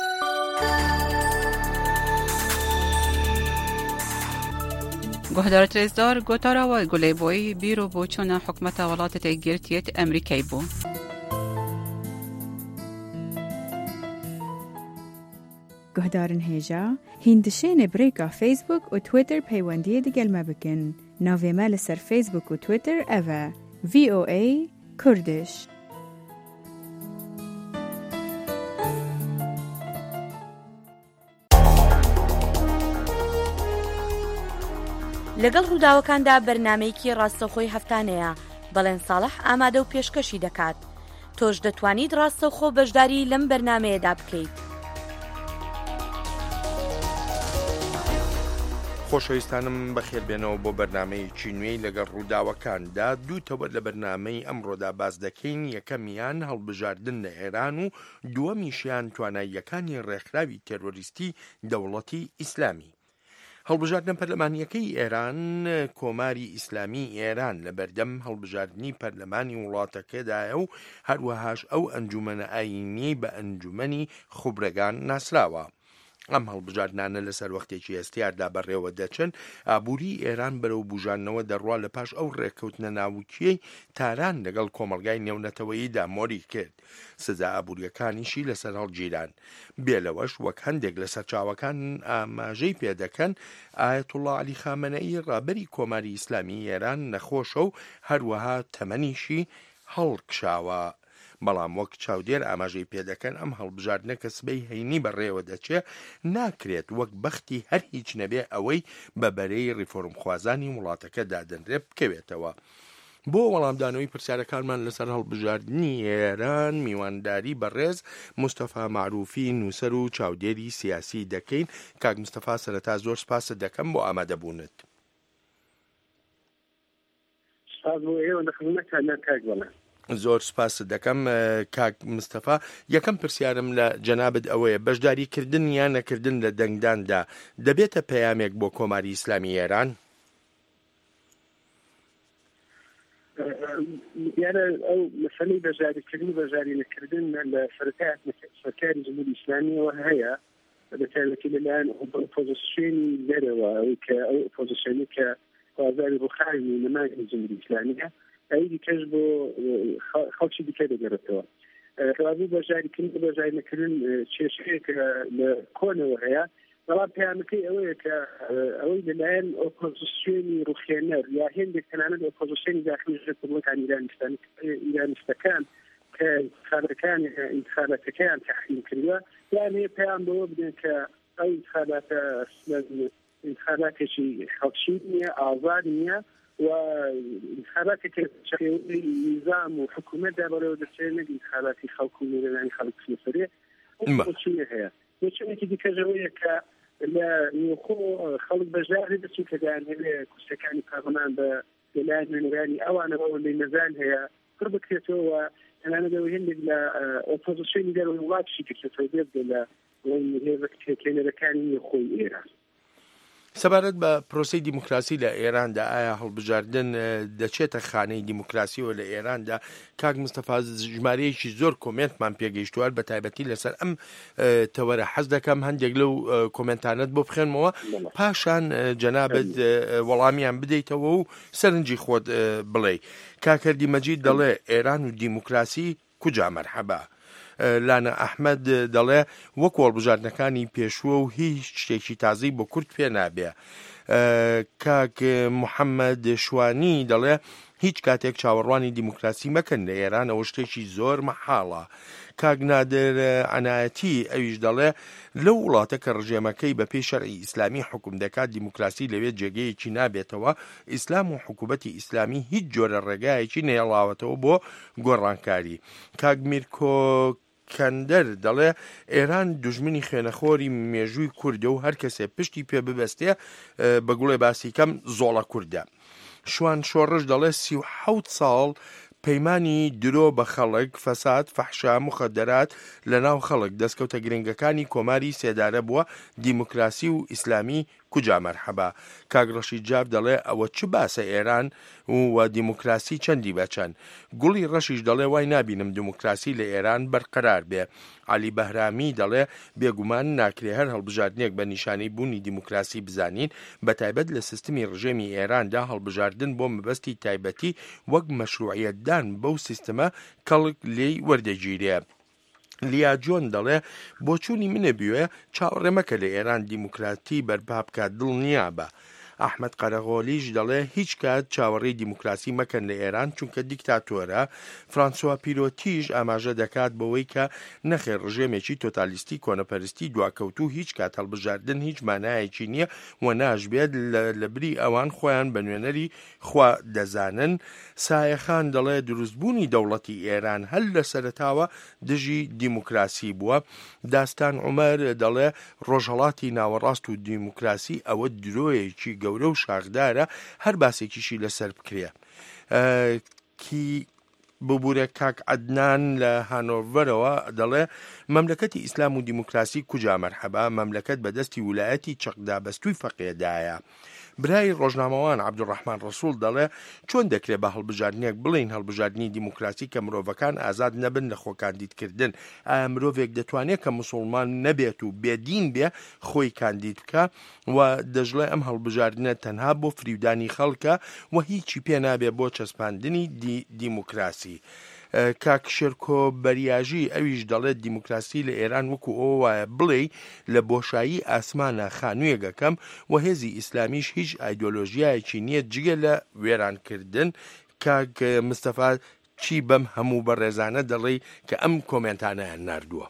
گهدارت رزدار گوتارا و گلی بوی بیرو بوچون حکومت ولاتت ایگیرتیت امریکای بو. گهدارن هیجا هندشین بریکا فیسبوک و تویتر پیوندی دگل مبکن. ناوی مال سر فیسبوک و تویتر اوه وی او ای کردش. لەگەڵ ڕووداوەکاندا بەرنامەیەکی ڕاستەوخۆی هەفتانەیە، بەڵێن ساڵح ئامادە و پێشکەشی دەکات. تۆش دەتوانیت ڕاستەوخۆ بەشداری لەم بەرنامەیەدا بکەیت. خۆشەویستانم بەخێربێنەوە بۆ بەرنمەیەکی نوێی لەگەڵ ڕووداوەکاندا دووتەوە لە بەرنمەی ئەمڕۆدا باز دەکەین. یەکەمیان هەڵبژاردن لە ئێران و دووەمیشیان تواناییەکانی ڕێکخراوی تێرۆریستی دەوڵەتی ئیسلامی. هەڵبژاردن پەرلەمانیەکەی ئێران کۆماری ئیسلامی ئێران لە بەردەم هەڵبژاردننی پەرلەمانی وڵاتەکەدایە و هەروەهاش ئەو ئەنجومەنە ئاینی بە ئەنجومەنی خوبرەگان ناسراوە. ئەم هەڵبژاردنانە لەسەر وەختێکی ئێستیاردا بەڕێوە دەچن. ئابووری ئێران بەرەو بژاردنەوە دەڕوا لە پاش ئەو ڕێککەوتنە ناوچیەی تاران لەگەڵ کۆمەلگای نێونەتەوەییدا مۆری کرد. سزا ئابوووریەکانیشی لەسەر هەڵگیران. بێلەوەش وەک هەندێک لە سەرچاوەکان ئاماژەی پێدەکەن ئایەتوڵڵا عەلی خامنەئی ڕابەری کۆماری ئیسلامی ئێران نەخۆشە و هەروەها تەمەنیشی هەڵکشاوە. بەڵام وەک چاودێر ئاماژەی پێدەکەن ئەم هەڵبژاردنە کە سبەی هەینی بەڕێوە دەچێ ناکرێت وەک بەختی هەر هیچ نەبێ ئەوەی بەبەرەی ڕیفۆرم خوازانی وڵاتەکە دادەنرێ بکەوێتەوە. بۆ وەڵامدانەوەی پرسیارەکانمان لەسەر هەڵبژاردننی ئێران میوانداری بەڕێز مستەفا معروفی نووسەر و چاودێری سیاسی دەکەین. کاک مستەفا سەرەتا زۆر سپاسە دەکەم بۆ ئامادەبوونت. زۆر سپاس دەکەم کاک مستەفا. یەکەم پرسیارم لە جەنابەت ئەوەیە بەشداریکردن یان نەکردن لە دەنگداندا دەبێتە پەیامێک بۆ کۆماری ئیسلامی ئێران؟ یانە ئەو مەسەلەی بەشداریکردن و بەشداری نەکردن لە سەرکاری جمهوری ئیسلامیەوە هەیە، بەتایبەتی لەلایەن ئۆپۆزیسیۆنی لەرەوە ئەوەی کە ئەو ئۆپۆزیسیۆنی کە خوازاری ڕووخاوی نەماگری جمهوری ئیسلامیە ئەیدی کەس بۆ خەڵکی دیکە دەگەڕێتەوە. ڕابوو بەژاریکردن و بەژاریکردن کێشەیەکە لە کۆنەوە هەیە، بەڵام پەیامەکەی ئەوەیە کە ئەوەی لەلایەن ئۆپۆزیسیۆنی ڕوخێنەر یا هێندێک تەنانەت ئۆپۆزیسیۆنی داخلی ڕێپوبلیکان ئیرانستەکان کە انتخابەکان انتخابەتەکەیان تەحریم کردووە، یان هەیە پەیام بەوە بدەن کە ئەو انتخاباتە انتخاباتێکی خەڵکی نییە، ئازاد نییە و انتخاباتێک نظام و حکوومەتدا بەرەوە دەچێت نەک انتخاباتی خەڵک و نێرەدانی خەڵک سنووسەرێ بۆچینە هەیە. بۆچینێکی دیکەژەوەیە کە لە نێوخۆ خەڵک بەژاری دەچین کە دایانهێنێ کورسەکانی پارلەمان بە لەلایەن نوێنەرانی ئەوانەوە لەی نەزان هەیە پڕ بکرێتەوە، تەنانەتەوە هێندێک لە ئۆپۆزیسیۆنی دەرەوەی وڵاتشی کردێتەوە بێت لە هێزەکێنەرەکانی نێوخۆی ئێران. سەبارەت بە پرۆسەی دیموکراسی لە ئێراندا ئایا هەڵبژاردن دەچێتە خانەی دیموکراسیەوە لە ئێراندا؟ کاک مستەفا ژمارەیەکی زۆر کۆمنتمان پێگەیشتووە، بە تایبەتی لەسەر ئەم تەوەرە حەز دەکەم هەندێک لەو کۆمنتانت بۆ بخێنمەوە پاشان جەنابەت وەڵامیان بدەیتەوە و سەرنجی خۆت بڵێ. کاکەردی مەجید دەڵێ ئێران و دیموکراسی کوجا مەرحەبا. لانا ئەحمەد دەڵێ وەک هەڵبژاردنەکانی پێشووە و هیچ شتێکی تازەی بۆ کورد پێ نابێ. کاک محەممەد شوانی دەڵێ هیچ کاتێک چاوەڕوانی دیموکراسی مەکەن لە ئێران، ئەوە شتێکی زۆر مەحاڵە. کاک نادر عنایەتی ئەویش دەڵێ لەو وڵاتە کە ڕژێمەکەی بە پێی شەرعی ئیسلامی حکوم دەکات دیموکراسی لەوێ جێگەیەکی نابێتەوە. ئیسلام و حکوومەتی ئیسلامی هیچ جۆرە ڕێگایەکی نێڵاوەتەوە بۆ گۆڕانکاری. کاک میرکۆ کەندەر دەڵێ ئێران دوژمنی خوێنەخۆری مێژووی کوردە و هەر کەسێ پشتی پێ ببەستێ بە گوڵێ باسی کەم زۆڵە کووردە. شوان شۆڕش دەڵێ سی و حەوت ساڵ پەیمانی درۆ بە خەڵک، فەساد، فەحشا، مخەدەرات لە ناو خەڵک دەستکەوتە گرنگەکانی کۆماری سێدارە بووە، دیموکراسی و ئیسلامی کوجا مەرحەبا. کاک ڕەشید جاب دەڵێ ئەوە چ باسە ئێران و دیموکراسی چەندی بەچەند. گوڵی ڕەشیش دەڵێ وای نابینم دیموکراسی لە ئێران بەرقەرار بێ. علی بەهرامی دەڵێ بێگومان ناکرێ هەر هەڵبژاردنێک بە نیشانەی بوونی دیموکراسی بزانین، بە تایبەت لە سیستمی ڕژێمی ئێراندا هەڵبژاردن بۆ مەبەستی تایبەتی وەک مەشروعیەتدان بەو سیستەمە کەڵک لێی وەردەگیرێ. لیا جۆن دەڵێ بۆچوونی منە بیوێ چاوەڕێمەکە لە ئێران دیموکراتی بەرپا بکات، دڵنیا بە. ئەحمەد قەرەغۆلیش دەڵێ هیچ کات چاوەڕێی دیموکراسی مەکەن لە ئێران چونکە دیکتاتۆرە. فرانسوا پیرۆتیش ئاماژە دەکات بەوەی کە نەخێر ڕژێمێکی تۆتالیستی کۆنەپەرستی دواکەوتو هیچ کات هەڵبژاردن هیچ مانایەکی نییە و ناژبێت لە بری ئەوان خۆیان بە نوێنەری خوا دەزانن. سایەخان دەڵێ دروستبوونی دەوڵەتی ئێران هەل لە سەرەتاوە دژی دیموکراسی بووە. داستان عومەر دەڵێ ڕۆژهەڵاتی ناوەڕاست و دیموکراسی ئەوە درۆیەکی گەورە و شاخدارە هەر باسێکیشی لەسەر بکرێ. کی ببوورە کاک عەدنان لە هانۆڤەرەوە دەڵێ مەملەکەتی ئیسلام و دیموکراسی کوجا مەرحەبا، مەملەکەت بەدەستی ویلایەتی چەقدا بەستووی فەقێدایە. برای ڕۆژنامەوان عەبدوڕەحمان ڕەسوول دەڵێ چۆن دەکرێت بە هەڵبژاردنێک بڵین هەڵبژاردننی دیموکراسی کە مرۆڤەکان ئازاد نەبن لە خۆکاندیدکردن؟ ئایا مرۆڤێک دەتوانێت کە موسڵمان نەبێت و بێدین بێ خۆی کاندید بکە؟ و دەژڵێ ئەم هەڵبژاردنە تەنها بۆ فریودانی خەڵکە و هیچی پێ نابێ بۆ چەسپاندنی دی دیموکراسی. کاک شێرکۆ بەریاژی ئەویش دەڵێت دیموکراسی لە ئێران وەکو ئەوە وایە بڵێ لە بۆشایی ئاسمانە خانوویەکەکەم و هێزی ئیسلامیش هیچ ئایدۆلۆژیایەکی نییە جگە لە وێرانکردن. کاک مستەفا چی بەم هەموو بەڕێزانە دەڵێ کە ئەم کۆمنتانەیان ناردووە؟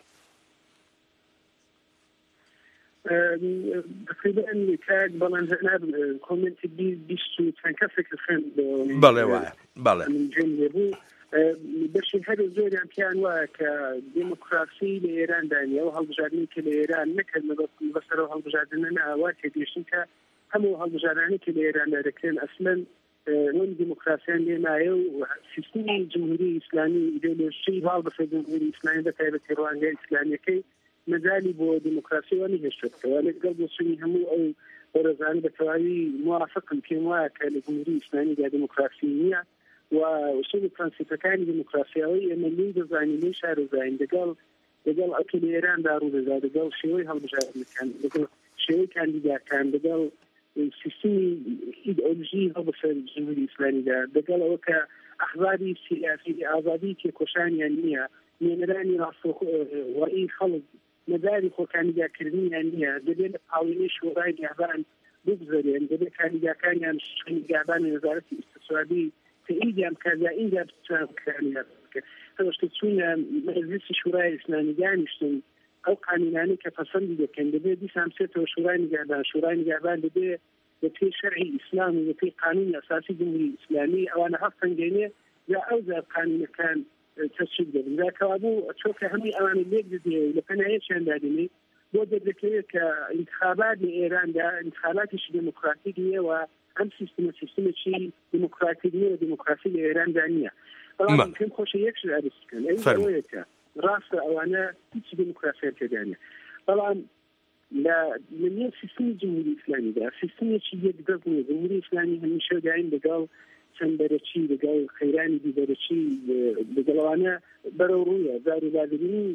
تقریبا کاک بەڵام جەناب کۆمنتی بیست و چەند کەسێک خوێند بەڵێ وایە بەڵێ بوو بەشی هەر زۆریان پیان وایە کە دیموکراسی لە ئێراندا و هەڵبژاردنی کە لە ئێران نەکرد بەسەرەوە هەڵبژاردنە ناوا تێگەیشتن کە هەموو هەڵبژاردنانی کە لە ئێراندا دەکرێن ئەسلەن وەن دیموکراسیان لێ نایە و سیستمی جمهوری ئیسلامی ئیدۆلۆژی هەڵ بەسەر جمهوری ئیسلامی بەتایبەتی ڕوانگەی ئیسلامیەکەی مەجالی بۆ دیموکراسی نەهێشتەوە لەگەڵ بۆچوونی هەموو ئەو بەرەزانی بەتەواوی موافقم پێم وایە کە لە جمهوری ئیسلامیدا دیموکراسی نییە و وسیل پرەنسیپەکانی دیموکراسیاوی ئێمە لێی دەزانین لێی شارەزاین لەگەڵ لەگەڵ ئەوکە لە ئێراندا ڕوودەدا لەگەڵ شێوەی هەڵبژاردنەکان لەگەڵ شێوەی کاندیداکان لەگەڵ سیستمی ئیدئۆلۆژی هەڵبەسەر جمهوری ئیسلامیدا لەگەڵ ئەوە کە ئەحزابی سیاسی ئازادی تێکۆشانیان نییە نوێنەرانی ڕاستەوخۆیی خەڵک مەداری خۆکاندیداکردنیان نییە دەبێت لە پاڵینەی شۆڕای نێردان بگذەرێن دەبێت کاندیداکانیان شوێنیگابانی وەزارەتی ئیقتیسادی تأییدیان کرد یا اینجا بتوان بکرانیان بکە هەوەشتە چوونە مەجلیسی شورای ئیسلامی دانیشتن ئەو قانونانەی کە پەسەندی دەکەن دەبێت دیسان بچێتەوە شورای نگهبان شورای نگهبان دەبێت بە پێی شەرعی ئیسلام و بە پێی قانونی ئەساسی جمهوری ئیسلامی ئەوانە هەفتەنگەینێ یا ئەو زار قانونەکان تەسویب دەبن جاکەوا بوو چۆکە هەمووی ئەوانە لێک دەدێ لە پەنایەکیان دادنێ بۆ دەردەکەوێت کە انتخابات لە ئێراندا انتخاباتیشی دموکراتیک نیە و ئەم سیستمە سیستمێکی دیموکراتیک نیە و دیموکراسی لە ئێراندا نییە بەڵام پێم خۆشە یەکش ئەرز بکەن ئەوەیەکە ڕاستە ئەوانە هیچ دیموکراسیان تێدا نیە بەڵام لە نێو سیستمی جمهوری ئیسلامیدا سیستمێکی یەکدەست نیە جمهوری ئیسلامی هەمیشە دایم لەگەڵ چەندبەرەچی لەگەڵ خەیرانی دیبەرەچی لەگەڵەوانە بەرەو ڕوویە داروبادبوونی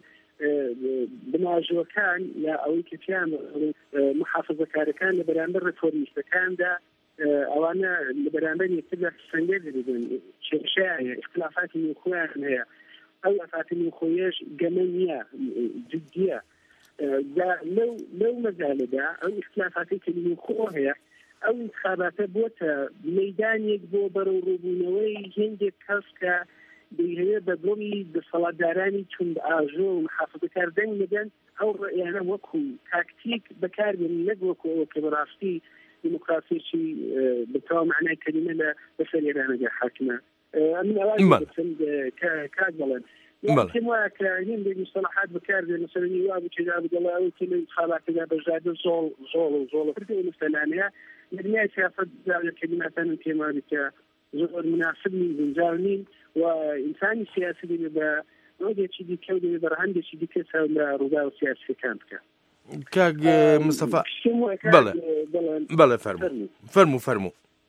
بناژۆکان یا ئەوەی کە پیان محافظەکارەکان لە بەرامبەر ڕێفۆرمیستەکاندا ئەوانە لە بەرامبەر یەکتردا سەنگەر دەبن کێشایە اختلافاتی نێوخۆیان هەیە ئەو ئەفاتی نێوخۆیەش گەمە نییە جدیە لەو لەو مەجالەدا ئەو اختلافاتی کە نێوخۆ هەیە ئەو انتخاباتە بۆتە مەیدانێک بۆ بەرەو ڕووبوونەوەی هێندێک کەس کە دەیهەیە بە دڵی دەسەڵاتدارانی چوند ئاژۆ و محافظەکار دەنگ بدەن ئەو ڕێیانە وەکو تاکتیک بەکاربێن نەک وەکو ئەوە کە بەڕاستی دیموکراسیی بەتەواو معنای کەلیمە لە بەسەر ئێرانەدا حاکمە ئەمن ئەوان کات بڵێن پێم وایە کە هێندێک مستەلاحات بەکاردێن مەسەلەنی وا بچێدا بگەڵا ئەو کە لە انتخاباتەدا بەژادە زۆڵ زۆڵ و زۆڵە پردەوە مستەلانەیە لە دنیای سیاسەت کەلیماتانم پێما کە زۆر مناسب نین گونجاو نین و ئینسانی سیاسی دەبێت بە ڕۆدێکی دیکە و دەبێت بە ڕەهەندێکی دیکە چاو لە ڕوودا و سیاسیەکان بکە کاک مستەفا بەڵێ بەڵێ فەرموو فەرموو فەرموو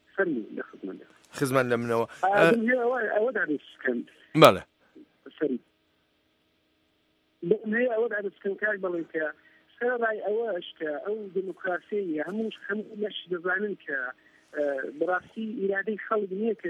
خزمان لە منەوە ئەوە دانیشتکەن بەڵێ هەیە ئەوە دانیشتکەن کاک بڵێ کە سەرڕای ئەوەش کە ئەو دیموکراسی هەموو هەموو لەش دەزانن کە بەڕاستی ئیرادەی خەڵک نییە کە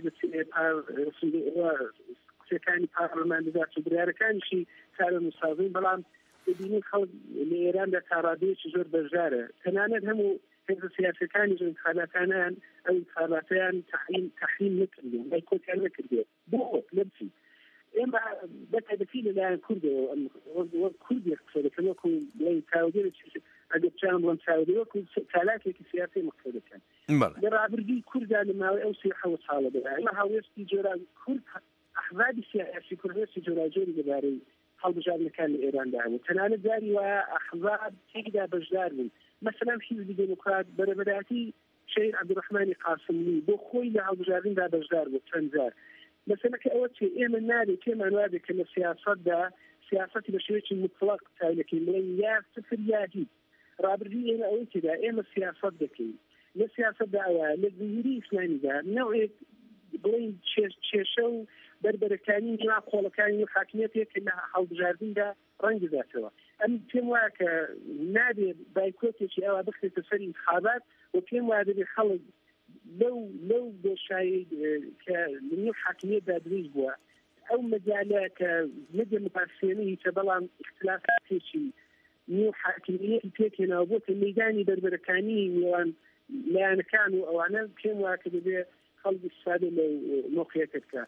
قسەکانی پارلەمان دەدات و بڕیارەکانیشی کارە مساوین بەڵام ببینی خەڵک لە ئێراندا تاڕادەیەکی زۆر بەرژارە تەنانەت هەموو حزب سیاسەکانی انتخاباتانیان ئەو انتخاباتیان تحریم تحریم نکردن بایکۆتیان نکردێ بۆ لەبچی ئێمە بەتایبەتی لەلایەن کوردەوە کوردێک قسە دەکەن وەکو بڵێن چاودێر ئەگەر چیان بڵێن چاودێر وەکو چالاکێکی سیاسی قسە دەکەن لە ڕابردووی کووردا لە ماوەی ئەو سی حەوت ساڵەدا ئێمە هاوێستی جۆرا کورد ئەحزابی سیاسی کوردێستی جۆراجۆری دەبارەی هەڵبژاردنەکان لە ئێراندا بوو تەنانەت داری وایە ئەحزاب تێکدا بەشدار بوون مثلا حیزبی دموکرات بەرەبەراتی شەیر عەبدوڕەحمانی قاسمی بۆ خۆی لە هەڵبژاردندا بەشدار بوو چەند جار مثلا کە ئەوە چێ ئێمە نابێت پێمان وابێت کە لە سیاسەتدا سیاسەتی بە شێوەیەکی مطلق تایلەکەی بڵێن یا سفر یا هیچ ڕابردووی ئێمە ئەوەی تێدا ئێمە سیاسەت دەکەین لە سیاسەتدا ئەوە لە زمینی ئیسلامیدا نەوەیەک بڵێن کێشە و بربەرەکانی نێوان قۆڵەکانی و حاکمیەتێک کە لە هەڵبژاردندا ڕەنگداتەوە ئەم پێم وایە کە نابێت بایکۆتێکی ئەوە بخرێتە سەر انتخابات و پێم وایە دەبێت خەڵک لەو لەو دۆشایی کە لەنێو حاکمیەتدا دروست بووە ئەو مەجالە کە نەجە مقاسێنی کە بەڵام اختلافاتێکی نێو حاکمیەتی پێکهێناوە بۆتە مەیدانی بربەرەکانی نێوان لایەنەکان و ئەوانە پێم وایە کە دەبێت خەڵک استفادە لەو مۆقعیەکە بکە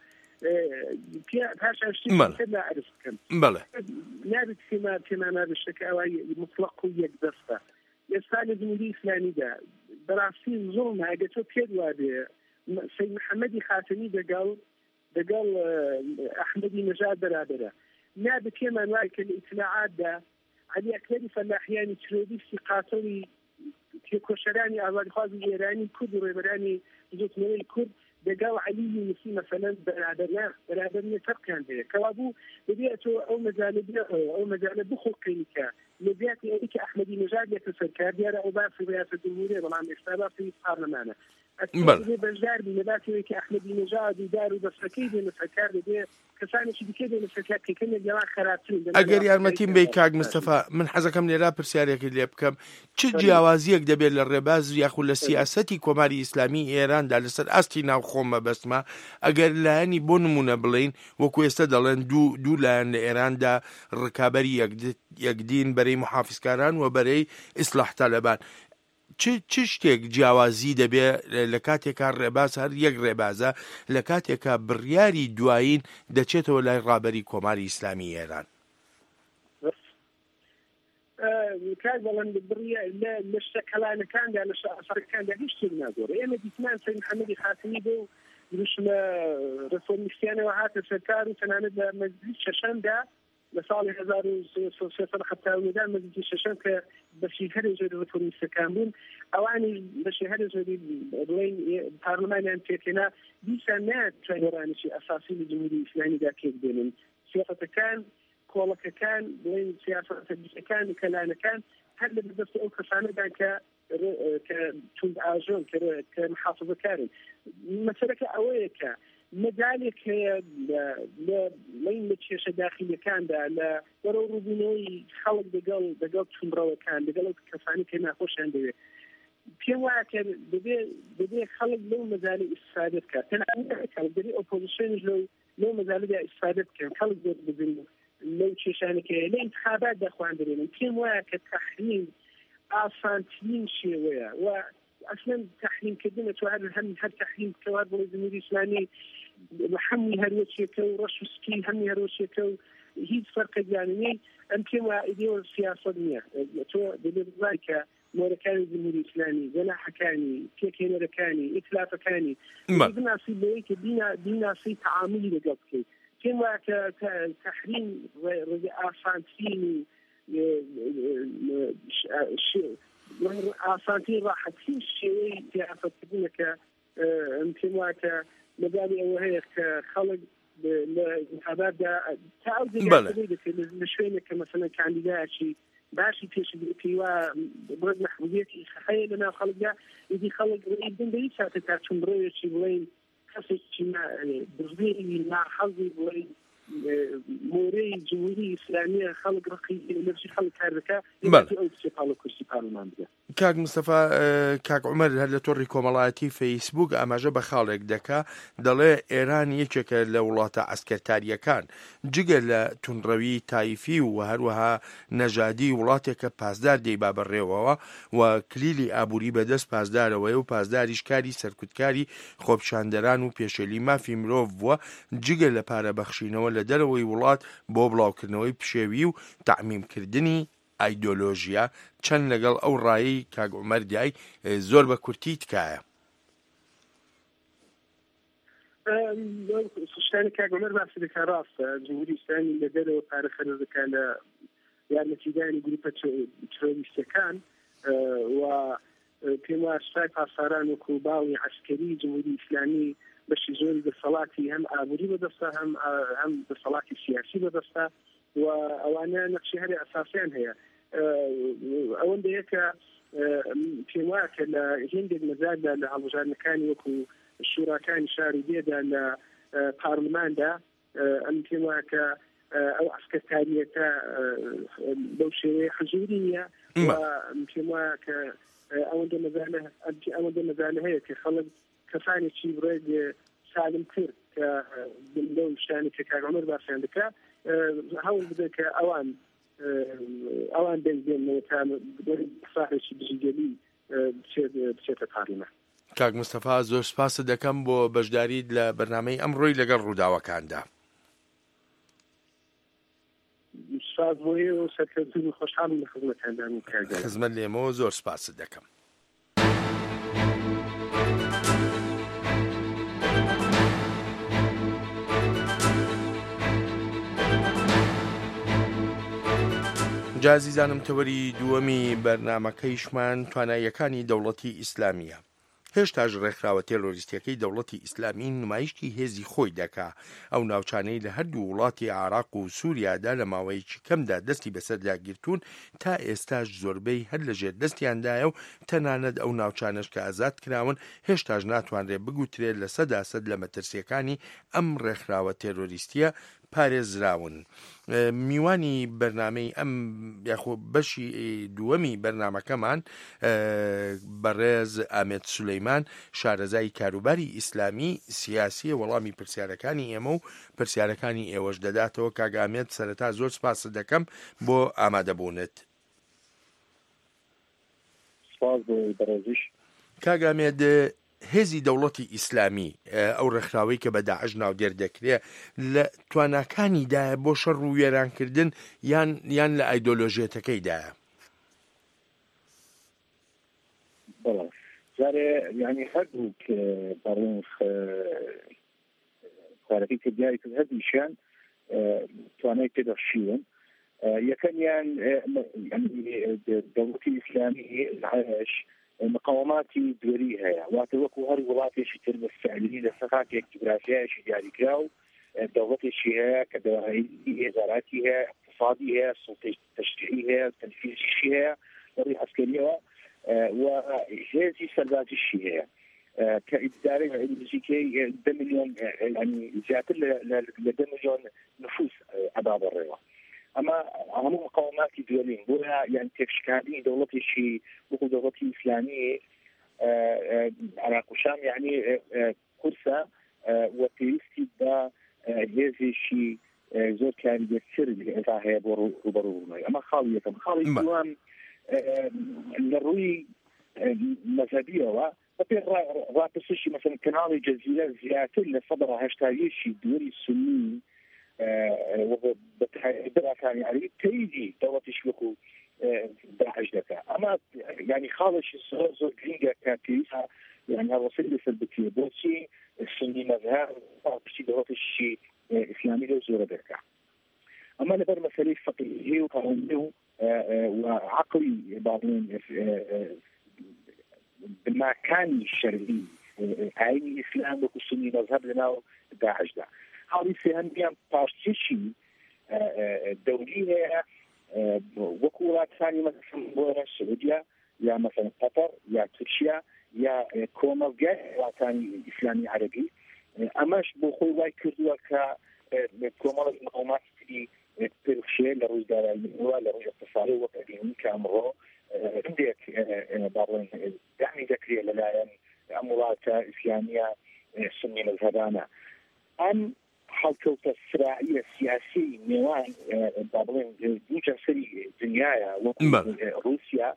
پاشان لا عرف بکەم نابێت پێمان نابشتەکە ئەوە مطلق و یەک دەستە ئێستا لە جمهوری ئیسلامیدا بەڕاستی زوڵمە ئەگە تۆ پێت وابێ سەید محەممەدی خاتەمی دەگەڵ دەگەڵ ئەحمەدی نەژاد بەرابەرە نابێت پێمان وایە کە لە ئیتلاعاتدا عەلی ئەکبەری فەلاحیانی ترۆریستی قاتڵی کۆشەرانی ئازادیخوازی ئێرانی کورد و ڕێبەرانی زوتنەوەی کورد دەگەڵ عەلی یونسی مەسەلەن بەرابەرە بەرابەرنە فەرقیان هەیە کەوا بوو دەبێت تۆ ئەو مەجالە ئەو مەجالە بخۆڵقینیکە لە زیاتی ئەوەی کە ئەحمەدی نەژاد لێتە سەرکار دیارە ئەو باسی ڕیاسەت جمهوریە بەڵام ئێستا باسی پارلەمانە ئەتوێ بەشدار بوو لە باسی کە ئەحمەدی نەژاد و دار و دەستەکەی دێنە سەرکار دەبێت کەسانێکی دیکە دێنە سەرکار کەکەن لە جوان خراپترین ئەگەر یارمەتیم بێ کاک مستەفا من حەزەکەم لێرا پرسیارێکی لێ بکەم چ جیاوازیەک دەبێت لە ڕێباز یاخود لە سیاسەتی کۆماری ئیسلامی ئێراندا لەسەر ئاستی ناوخۆم مەبەستمە ئەگەر لایەنی بۆ نمونە بڵین وەکو ئێستا دەڵێن دوو دوو لایەن لە ئێراندا ڕکابەری یەکدین بەرەی محافزکاران و بەرەی ئیسلاح تالەبان چ شتێک جیاوازی دەبێت لە کاتێکا ڕێباز هەر یەک ڕێبازە لە کاتێکا بڕیاری دوایین دەچێتەوە لای ڕابەری کۆماری ئیسلامی ئێران کار بەڵند بڕیە لە شتەکەلانەکاندا لە ئەسەرەکاندا هیچ شتێک ناگۆڕێ ئێمە دیتمان سەید محەممەدی خاتەمی بۆ دروشمە ڕفۆرمیستیانەوە هاتە سەرکار و تەنانەت لە مەجلیس شەشەمدا لە ساڵی هەزار و سێسەد هەفتاد و نۆدا مەجلیسی شەشەم کە بەشی هەرێژێری ڕفۆرمیستەکان بوون ئەوانی بەشی هەرێژێری بڵێن پارلەمانیان پێکێنا دیسان ناتوانێت گۆڕانێکی ئەساسی لە جمهوری ئیسلامیدا پێک بێنن سیاسەتەکان کۆڵەکەکان بڵێن سیاسەتە دیکەکان کەلانەکان هەر لە بەدەست ئەو کەسانەدان کە کە توند ئاژۆن کە محافظەکارن مەسەلەکە ئەوەیە کە مەجالێک هەیە لە کێشە داخلیەکاندا لە وەرە ڕووبوونەوەی خەڵک دەگەڵ دەگەڵ توندڕەوەکان لەگەڵ کەسانی کە ناخۆشیان دەوێت پێم وایە کە دەبێت خەڵک لەو مەجالە ئیستفادە بکات تەنانەت دەبێت ئۆپۆزیسیۆنیش لەو لەو مەجالەدا ئیستفادە بکەن خەڵک زۆر ببن لەو کێشانێکە لە انتخابات دەخواندرێن پێم وایە کە تەحریم ئاسانترین شێوەیە و اصلا تحريمکردن تو هر هم هر تحریم کەوا بۆ جمهوری ئیسلامی هەمووی هەروەکێکە و ڕەش و سکی هەمووی هەروەکێکە و هیچ فەرقێکیان نیە ئەم پێم وایە ئیدێوە سیاسەت نییە تۆ دەبێت بڵای کە مۆرەکانی جمهوری ئیسلامی جەناحەکانی پێکهێنەرەکانی ئیتلافەکانی بناسی بەوەی کە بیناسی تەعاملی لەگەڵ بکەیت پێم وایە کە تحریم ڕێگە ئاسانترین ئاسانترین ڕاحەترین شێوەی سیاسەتکردنەکە پێم وایە کە مەجالی ئەوە هەیە کە خەڵک لە انتخاباتدا تا ئەو دەکرێت لە شوێنێک کە مەسەلەن کاندیدایەکی باشی پێشبڕکەیوا بڕێت مەحبوبیەتی هەیە لەناو خەڵکدا ئیدی خەڵک بندەی چاتە تا چونبڕەوێکی بڵێن کەسێکی بزبێری ناحەزی بڵێن مۆرەی جمهوری ئیسلامیە خەڵک ڕقی لەرجی خەڵک کار دەکات ئەو سێپاڵە کورسی پارلمان بدە. کاک مستەفا کاک عومەر هەر لە تۆڕی کۆمەڵایەتی فەیسبوک ئاماژە بە خاڵێک دەکا دەڵێ ئێران یەکێکە لە وڵاتە ئەسکەرتاریەکان جگە لە تونڕەوی تایفی و هەروەها نەژادی وڵاتێکە پاسدار دەیبا بەڕێوەوە و کلیلی ئابووری بەدەست پاسدارەوەی و پاسداریش کاری سەرکوتکاری خۆپشاندەران و پێشێلی مافی مرۆڤ بووە جگە لە پارە بەخشینەوە لە دەرەوەی وڵات بۆ بڵاوکردنەوەی پشێوی و تعمیمکردنی ئایدۆلۆژیا چەند لەگەڵ ئەو ڕایی کاک عومەر دیای زۆر بە کورتی تکایە. شتانی کاک عومەر باسی دەکا ڕاستە جمهوری ئیسلامی لە دەرەوە پارە خەرج دەکا لە یارمەتیدانی گروپە ترۆریستەکان و پێم وایە سوپای پاسداران وەکو باڵی عەسکەری جمهوری ئیسلامی بەشی زۆری دەسەڵاتی هەم ئابووری بەدەستە هەم هەم دەسەڵاتی سیاسی بەدەستە و ئەوانە نەقشی هەرێ ئەساسیان هەیە. ئەوەندەیە کە پێم وایە کە لە هێندێک مەجاردا لە هەڵبژاردنەکانی وەکو شوراکانی شاری دێدا لە پارلماندا ئەم پێم وایە کە ئەو ئەسکەرتاریەتە بەو شێوەیە حزوری نییە و پێم وایە کە ئەوەندە مەزانە ئەوەندە مەزانە هەیە کە خەڵک کەسانێکی بڕێک سالم کرد کە لەو شتانی کە کاک عومەر باسییان دەکا هەوڵ بدە کە ئەوان ئەوان دەنگێنەوە تا ساحێکی بژیگەلی بچێتە پارلەمان. کاک مستەفا زۆر سپاس دەکەم بۆ بەشداریت لە بەرنامەی ئەمڕۆی لەگەڵ ڕووداوەکاندا. سپاس بۆیە و سەرکەوتن خۆشحاڵم لە خزمەتاندان خزمەت لێمەوە زۆر سپاست دەکەم. جازیزانم تەوەری دووەمی بەرنامەکەیشمان تواناییەکانی دەوڵەتی ئیسلامیە. هێشتاش ڕێکخراوە تێرۆریستیەکەی دەوڵەتی ئیسلامی نمایشتی هێزی خۆی دەکا ئەو ناوچانەی لە هەردوو وڵاتی عێراق و سووریادا لە ماوەیەکی کەمدا دەستی بەسەرداگرتوون تا ئێستاش زۆربەی هەر لەژێر دەستیاندایە و تەنانەت ئەو ناوچانەش کە ئازاد کراون هێشتاش ناتوانرێت بگوترێت لە سەدا سەد لە مەترسیەکانی ئەم ڕێکخراوە تێرۆریستیە پارێزراون. میوانی بەرنامەی ئەم یاخۆ بەشی دووەمی بەرنامەکەمان بەڕێز ئامێد سولەیمان شارەزای کاروباری ئیسلامی سیاسی وەڵامی پرسیارەکانی ئێمە و پرسیارەکانی ئێوەش دەداتەوە. کاک ئامێد سەرەتا زۆر سپاس دەکەم بۆ ئامادەبوونت. سپاس بۆ بەڕێزیش. کاک ئامێد هێزی دەوڵەتی ئیسلامی ئەو ڕێکخراوەی کە بە داعش ناودێر دەکرێت لە تواناکانیدایە بۆ شەڕ و وێرانکردن یان یان لە ئایدۆلۆژیەتەکەیدایە؟ بەڵێ جارێ یعنی هەردوو بەڕێن کارەکەی کردیاری کرد هەردووشیان توانای پێدەخشیون. یەکەمیان دەوڵەتی ئیسلامی داعش مقاوماتی دووەری هەیە واتە وەکو هەر وڵاتێکی تر بە فعلی لە سەقاتێک جوگرافیایەکی دیاریکرا و دەوڵەتێکی هەیە کە دەواهەیی هێزاراتی هەیە اقتصادی هەیە سڵتەی تەشریعی هەیە تەنفیزیشی هەیە لەڕووی عەسکەریەوە و هێزی سەربازیشی هەیە کە ئیدارەی نزیکەی دە ملیۆن زیاتر لە دە ملیۆن نفوس ئەدا بەڕێوە. ئەمە هەموو مقاوماتی دوێنین بۆیە یان تێکشکاندنی دەوڵەتێکی وەکو دەوڵەتی ئیسلامی عێراق و شام یعنی قورسە و پێویستی بە هێزێکی زۆر کاریگەرتر ئێستا هەیە بۆ ڕوبەڕووبوونەوەی. ئەمە خاڵی یەکەم. خاڵی دووەم لە ڕووی مەذهبیەوە بەپێ ڕاپرسشی مەسەڵەن کەناڵی جەزیرە زیاتر لە سەدە هەشتاویەکی دووەری سونی بەراکانی عەربی تەییدی دەوڵەتیش وەکو داعش دەکات. ئەمە یعنی خاڵێکی زۆر زۆر گرنگە کە پێویستە یعنی هەڵوەسەی لەسەر بکرێت بۆچی سنی مەذهب پشتی دەوڵەتێکی ئیسلامی لەو زۆرە دەکات. ئەمە لەبەر مەسەلەی فەقیهی و قانونی و عەقڵی باڵێن بناکانی شەرعی ئاینی ئیسلام وەکو سنی مەذهب لەناو داعشدا. حاڵی سێهەمیان پاشتیشی دەوری هەیە وەکو وڵاتانی مەسەڵەن بۆ سعودیا یا مەسەڵەن قەتەر یا تورکیا یا کۆمەلگای وڵاتانی ئیسلامی عەرەبی. ئەمەش بۆ خۆی وای کردووە کە کۆمەڵی مقاوماتی پێشێ لە ڕووی داراییەوە لە ڕووی اقتصادی وەک ئەبینی کە ئەمڕۆ هەندێک باڵێن دامی دەکرێت لەلایەن ئەم وڵاتە ئیسلامیە سنی مەذهبانە. ئەم هەڵکەوتە سراییە سیاسی نێوان با بڵێن دوو جەنسەری دنیایە وەکو رووسیا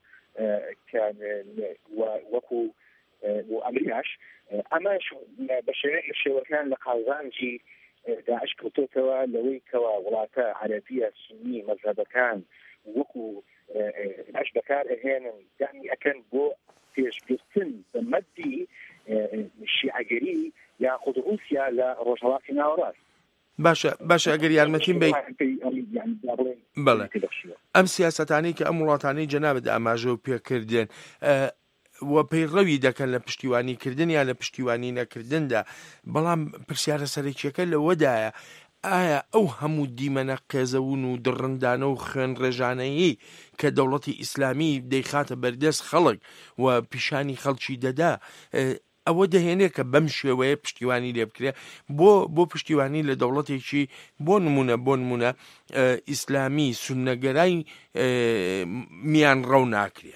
وەکو ئەمریکاش، ئەمەش بە شێوەکان لە قازانجی داعش کەوتۆتەوە لەوەی کەوا وڵاتە عەرەبیە سنی مەذهبەکان وەکو داعش بەکار ئەهێنن دامی ئەکەن بۆ پێشگرتن بە مەدی شیعەگەری یاخود رووسیا لە ڕۆژهەڵاتی ناوەڕاست. باشە باشە ئەگەر یارمەتیم بی بەڵێ ئەم سیاسەتانی کە ئەم وڵاتانەی جەنابەت ئاماژە و پێکردێن وە پەیڕەوی دەکەن لە پشتیوانیکردن یان لە پشتیوانی نەکردندا، بەڵام پرسیارە سەرەکیەکە لەوەدایە ئایا ئەو هەموو دیمەنە قێزەون و دڕندانە و خوێن ڕێژانەیی کە دەوڵەتی ئیسلامی دەیخاتە بەردەست خەڵک و پیشانی خەڵکی دەدا ئەوە دەهێنێت کە بەم شێوەیە پشتیوانی لێ بکرێ بۆ بۆ پشتیوانی لە دەوڵەتێکی بۆ نمونە بۆ نمونە ئیسلامی سوننەگەرای میان ڕەو ناکرێ.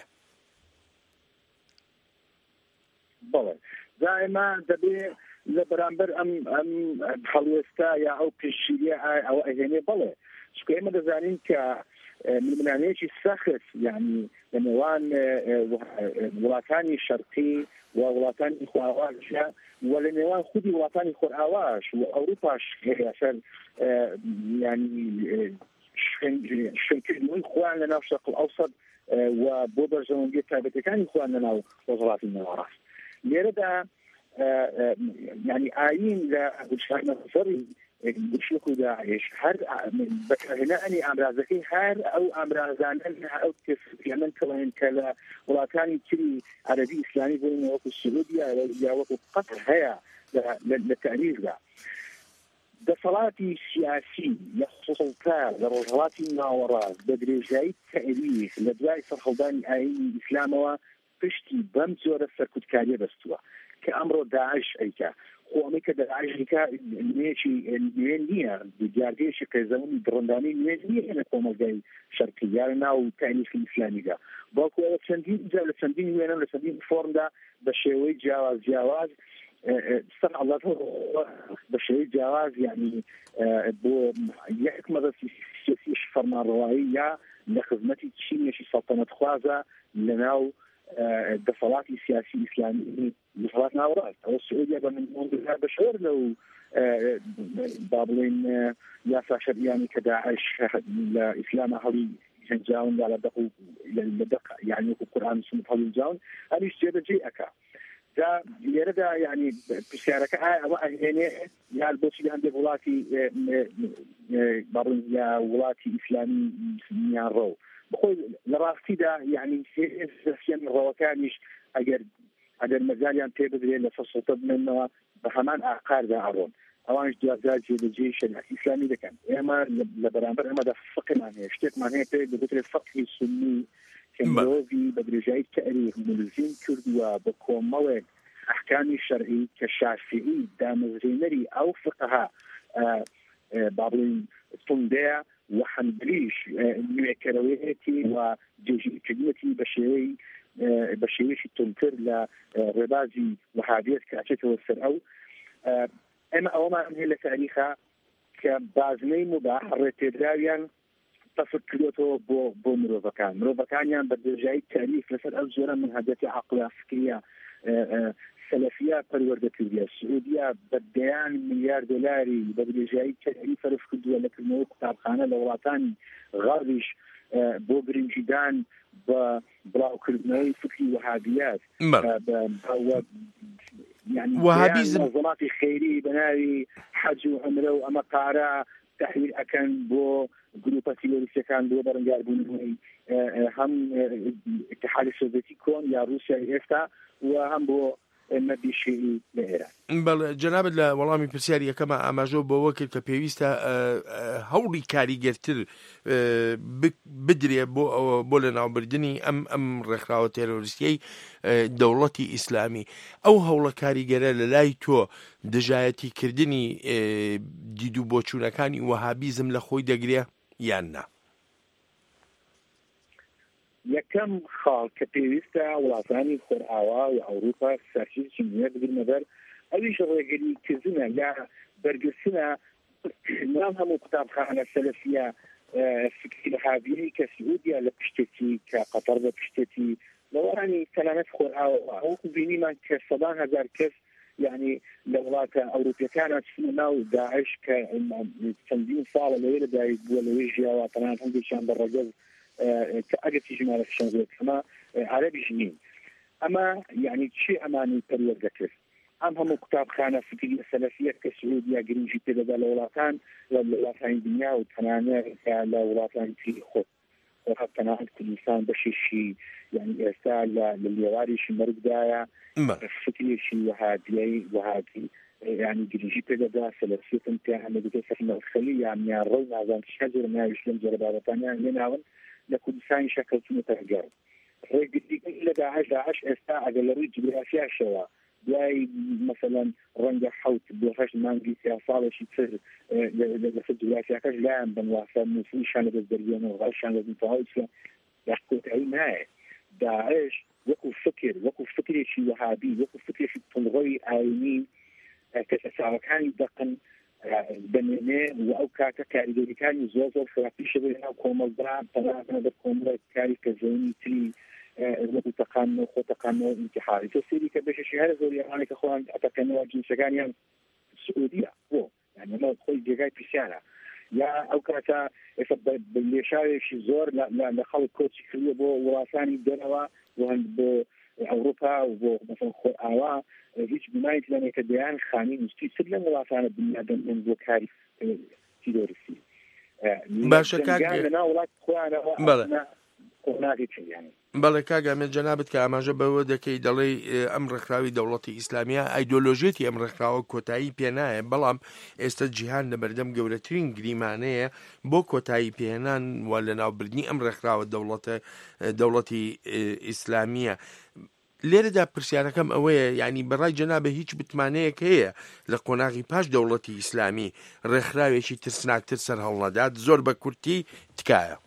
بەڵێ دائما دەبێت لە بەرامبەر ئەم ئەم هەڵوێستا یا ئەو پێشگیریە ئەوە ئەهێنێ بڵێ چکە ئێمە دەزانین کە منمنانەیەکی سەخت یعنی لە نێوان وڵاتانی شەرقی و وڵاتانی خۆئاواشە و لە نێوان خودی وڵاتانی خۆئاواش و ئەوروپاش هەیە سەر ینی شوێنکردنەوەی خۆیان لە ناو شەرق ئەوسەد و بۆ بەرژەوەندی تایبەتەکانی خۆیان لە ناو وڵاتی ناوەڕاست. لێرەدا يعني ئاین لە گوشتانەسەری گوشک و داعش هەر بەکارهێنانی ئامرازەکەی هەر ئەو ئامرازانە ئەو تێمەن کەڵێن کە لە وڵاتانی تری عەرەبی ئیسلامی بۆ وەکو سعودیا یا وەکو قەتر هەیە لە تاریخدا. دەسەڵاتی سیاسی لە خصوصا لە ڕۆژهەڵاتی ناوەڕاست بە درێژایی تاریخ لە دوای سەرهەڵدانی ئاینی ئیسلامەوە پشتی بەم جۆرە سەرکوتکاریە بەستووە کە ئەمڕۆ داعش ئەیکا خۆ ئەمەی کە داعشیکا نوێکی نوێن نییە دیاردێکی قێزەوەی دڕندانی نوێن نییە لە کۆمەلگای شەرقی یا لە ناو تاریخی ئیسلامیدا، بەڵکو ئەوە چەندین جا لە چەندین وێنە لە چەندین فۆرمدا بە شێوەی جیاواز جیاواز سەر الله بە شێوەی جیاواز یعنی بۆ یەک مەدەستی سیاسیش فەرمانڕەوایی یا لە خزمەتی چینێکی سەڵتەنەت خوازە لە ناو دەسەڵاتی سیاسی ئیسلامی دەسەڵات ناوەڕاست. ئەوە سعودیا بە منزار بەشەر لەو با بڵێن یاسا شەریانی کە داعش لە ئیسلامە هەڵی جەنجاون یا لە دەق لە دەق یعنی وەکو قورئان و سنت هەڵیجاون هەریش جێبەجێ ئەکا. جا لێرەدا یعنی پرسیارەکە ئایا ئەوە ئەهێنێ یا بۆچی لە هەندێک وڵاتی با بڵێن یا وڵاتی ئیسلامی میان ڕەو بخۆی لە ڕاستیدا یعنی سیاسیان ڕەوەکانیش ئەگەر ئەگەر مەجالیان پێ بدرێت لە سەسەڵتە بنێنەوە بە هەمان ئاقاردا ئەڕۆن ئەوانش دوازار جێبەجێی شەریعەتی ئیسلامی دەکەن. ئێمە لە بەرامبەر ئەمەدا فقمان هەیە شتێکمان هەیە پێ دەبێت فقهی سنی کە مرۆڤی بە درێژایی تاریخ ملزم کردووە بە کۆمەڵێک ئەحکامی شەرعی کە شافعی دامەزرێنەری ئەو فقها با بڵێن توندەیە و حەنبلیش نوێکەرەوەیەتی و جێژیرکردنەتی بە شێوەی بە شێوەیەکی تونتر لە ڕێبازی وەهابیەت کە ئەچێتەوە سەر ئەو. ئێمە ئەوەمان هەیە لە تاریخا کە بازنەی مباح ڕێپێدراویان تەفت کردوێتەوە بۆ بۆ مرۆڤەکان مرۆڤەکانیان بە درێژایی تاریخ لەسەر ئەو جۆرە منهەجەتی عەقڵیە فکریە سەلەفیە پەروەردە کردووە. سعودیا بە دەیان میلیار دۆلاری بە درێژایی تاریخ فەرف کردووە لەکردنەوەی قوتابخانە لە وڵاتانی غەربیش بۆ گرنگیدان بە بڵاوکردنەوەی فکری وەهابیات وەهابیزم وڵاتی خەیری بە ناوی حەج و عومرە و ئەمە پارە تحویل ئەکەن بۆ گروپە تیرۆریستەکان بۆ بەرەنگاربوونەوەی هەم اتحادی سۆڤێتی کۆن یا رووسیای ئێستا و هەم بۆ نەبیشێری لە ئێران. بەڵێ جەنابەت لە وەڵامی پرسیاری یەکەمە ئاماژە بەوە کرد کە پێویستە هەوڵی کاریگەرتر بدرێ بۆ ئەوە بۆ لە ناوبردننی ئەم ئەم ڕێکخراوە تێرۆریستیەی دەوڵەتی ئیسلامی. ئەو هەوڵە کاریگەرە لە لای تۆ دژایەتیکردنی دید و بۆچوونەکانی وەهابیزم لە خۆی دەگرێ یان نا؟ یەکەم خاڵ کە پێویستە وڵاتانی خۆرئاوا و ئەوروپا سەرچێکی نوێ بگرنە بەر ئەویش ڕێگریکردنە یا بەرگرتنە نام هەموو قوتابخانە سەلەفیە فکری وەهابیەی کە سعودیا لە پشتێتی کە قەتەر بە پشتێتی لەوەرانی تەنانەت خۆرئاوا ئەوەکو بینیمان کە سەدان هەزار کەس یعنی لە وڵاتە ئەوروپیەکانە چنە ناو داعش کە چەندین ساڵە لەوێ لەدایک بووە لەوێ ژیاوە تەنانەت هەندێکیان بەڕەگەز کە ئەگەر تیژمارە فشان زۆر ئەمە عەرەبیش نین. ئەمە یعنی چی ئەمانی پەروەردە کرد؟ ئەم هەموو قوتابخانە فکری سەلەفیە کە سعودیا گرنگی پێدەدا لە وڵاتان لە وڵاتانی دنیا و تەنانەت لە وڵاتانی تری خۆ وەخەت تەنانەت کوردستان بەشێشی یعنی ئێستا لە لێوارێکی مەرگدایە فکرێکی وەهابیەی وەهابی يعني گرنگی پێدەدا سەلەفیەتن پێ هەمەدەکە سەرنەوخەلی یانیان ڕۆی نازان چ زۆر ناویش لەم جۆرە بابەتانیان لێناون لە کوردستانی شەکەوتونەتە هەگەڕ ڕێگریکردن لە داعش داعش ئێستا ئەگەر لە ڕووی جوگرافیاشەوە دوای مثلا ڕەنگە حەوت بۆ هەشت مانگی سیا ساڵێکی تر لەسەر جوگرافیاکەش لایەن بن واسە موسڵیشان لەدەست دەربێنەوە ڕایشان لەدەست تەواوی یاکۆتایی نایە. داعش وەکو فکر وەکو فکرێکی وەهابی وەکو فکرێکی تونڕۆی ئاینی کە ئەساوەکانی دەقن بنێنێ و ئەو کاتە کاریگەریەکانی زۆر زۆر خراپیشە بێ ناو کۆمەڵگا تەنانەت بە کۆمەڵێک کاری کە زەوینی تری وەکو تەقانەوە خۆ تەقانەوە ئیمتیحانی تۆ سێری کە بەشێکی هەر زۆر یەوانێک کە خۆیان ئەتەکەنەوە جنسەکانیان سعودیە بۆ یعنی ئەمە خۆی جێگای پرسیارە یا ئەو کاتە ئێستا لێشاوێکی زۆر لە خەڵک کۆچی کردووە بۆ وڵاتانی دەرەوە بۆ ئەوروپا و بۆ مثلا خۆرئاوا هیچ گومانێک لەنێ کە دەیان خانی نووسی سر لەم وڵاتانە بنیادەن بۆ کاری تیرۆریستی باشە کاک لەنا وڵات خۆیانەوە قۆناغی چیانی بەڵێ کاگامێت جەنابەت کە ئاماژە بەوە دەکەی دەڵێ ئەم ڕێکخراوی دەوڵەتی ئیسلامیە ئایدۆلۆژیەتی ئەم ڕێکخراوە کۆتایی پێ نایە بەڵام ئێستا جیهان لە بەردەم گەورەترین گریمانەیە بۆ کۆتایی پێهێنان و لە ناوبردنی ئەم ڕێکخراوە دەوڵەتە دەوڵەتی ئیسلامیە. لێرەدا پرسیارەکەم ئەوەیە یعنی بەڕای جەنابە هیچ بتمانەیەک هەیە لە قۆناغی پاش دەوڵەتی ئیسلامی ڕێکخراوێکی ترسناکتر سەر هەڵنەدات زۆر بە کورتی تکایە؟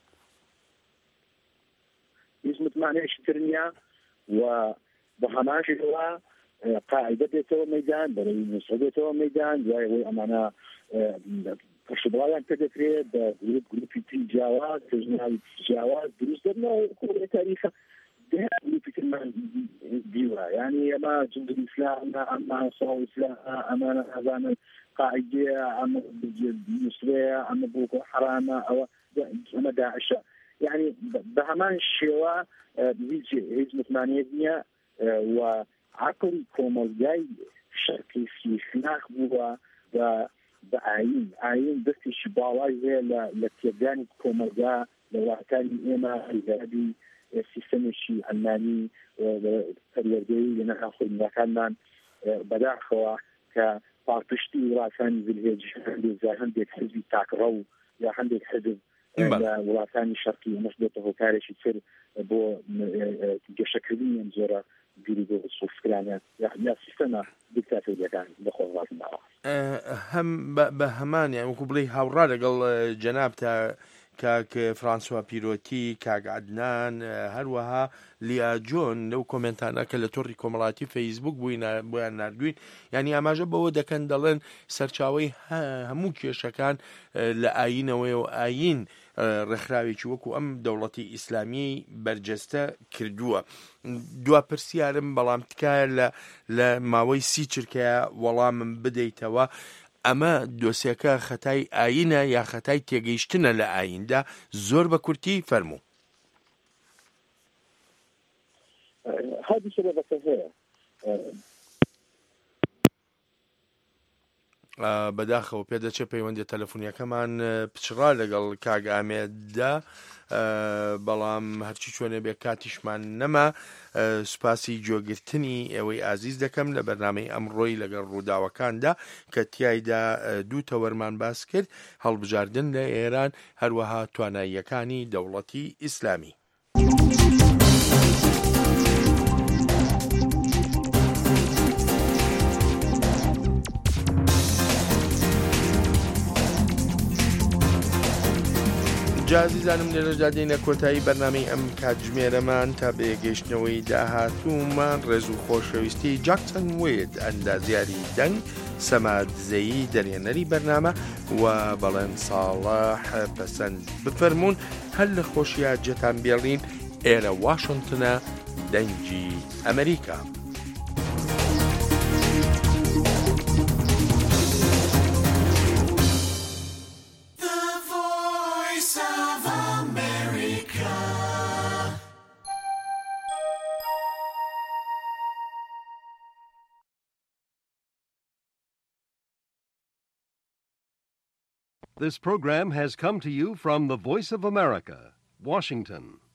هیچ متمانەیەکی تر نییە و بە هەماشەوە قاعدە بێتەوە مەیدان بەرەوی نووسڵ بێتەوە مەیدان دوای ئەوەی ئەمانە پەشبڵاویان پێدەکرێت بە گروپ گروپی تری جیاواز تژناوی جیاواز دروست دەبنەوە کۆڵی تاریخە گروپی ترمان دیوە یعنی ئەمە جند ئیسلام ئەمە ساڵ ئیسلام ئەمانە ئەزانن قاعدەیە ئەمە نووسڵەیە ئەمە بۆکۆ حرامە ئەوە ئەمە داعشە يعني بهمان شێوە هیچ متمانەیەک نییە و عقلی کۆمەلگای شەرقی سیخناق بووە بە ئاین ئاین دەستێکی باڵای هەیە لە تێدانی کۆمەلگا لە وڵاتانی ئێمە هەیداری سیستەمێکی ئەلمانی پەروەردەیی لە نەخوا خۆینەکانمان بەداخەوە کە پاڵپشتی وڵاتانی زلهێج هەندێک حزبی تاکڕە و یا هەندێک حزب وڵاتانی شەرقی ئەمەش بێتە هۆکارێکی تر بۆ گەشەکردنی ئەم جۆرە بیری بۆ سوفکرانە یا سیستەمە دیکتاتۆریەکان بەخۆ وڵاتنەوە هەم بە هەمان یان وەکو بڵێ هاوڕا لەگەڵ جەناب تا کاک فرانسوا پیرۆتی کاک عەدنان هەروەها لیا جۆن لەو کۆمنتانە کە لە تۆڕی کۆمەڵاتی فەیسبوک بۆیان نردوین ینی ئاماژە بەوە دەکەن دەڵێن سەرچاوەی هەموو کێشەکان لە ئاینەوەی و ئاین ڕێکخراوێکی وەکو ئەم دەوڵەتی ئیسلامی بەرجەستە کردووە. دوا پرسیارم بەڵام تکایە لە ماوەی سی چرکەیە وەڵامم بدەیتەوە ئەمە دۆسیەکە خەتای ئاینە یا خەتای تێگەیشتنە لە ئایندا زۆر بە کورتی فەرموو. بەداخەوە پێدەچێ پەیوەندی تەلەفۆنیەکەمان پچڕا لەگەڵ کاگ ئامێددا بەڵام هەرچی چۆنێ بێ کاتیشمان نەما سوپاسی جۆگرتنی ئێوەی ئازیز دەکەم لە بەرنامەی ئەمڕۆی لەگەڵ ڕووداوەکاندا کە تیایدا دوو تەوەرمان باس کرد هەڵبژاردن لە ئێران هەروەها تواناییەکانی دەوڵەتی ئیسلامی. جازیزانم لێرەدا دێنە کۆتایی بەرنامەی ئەم کاتژمێرەمان تا بێگەشتنەوەی داهاتوومان ڕێز و خۆشەویستی جاکسن وێد ئەندازیاری دەنگ سەمادزەیی دەرێنەری بەرنامە و بەڵێن ساڵح پەسەند بفەرمونون هەر لە خۆشیە جێتان بێڵین ئێرە واشنگتنە دەنگی ئەمریکا. This program has come to you from the Voice of America, Washington.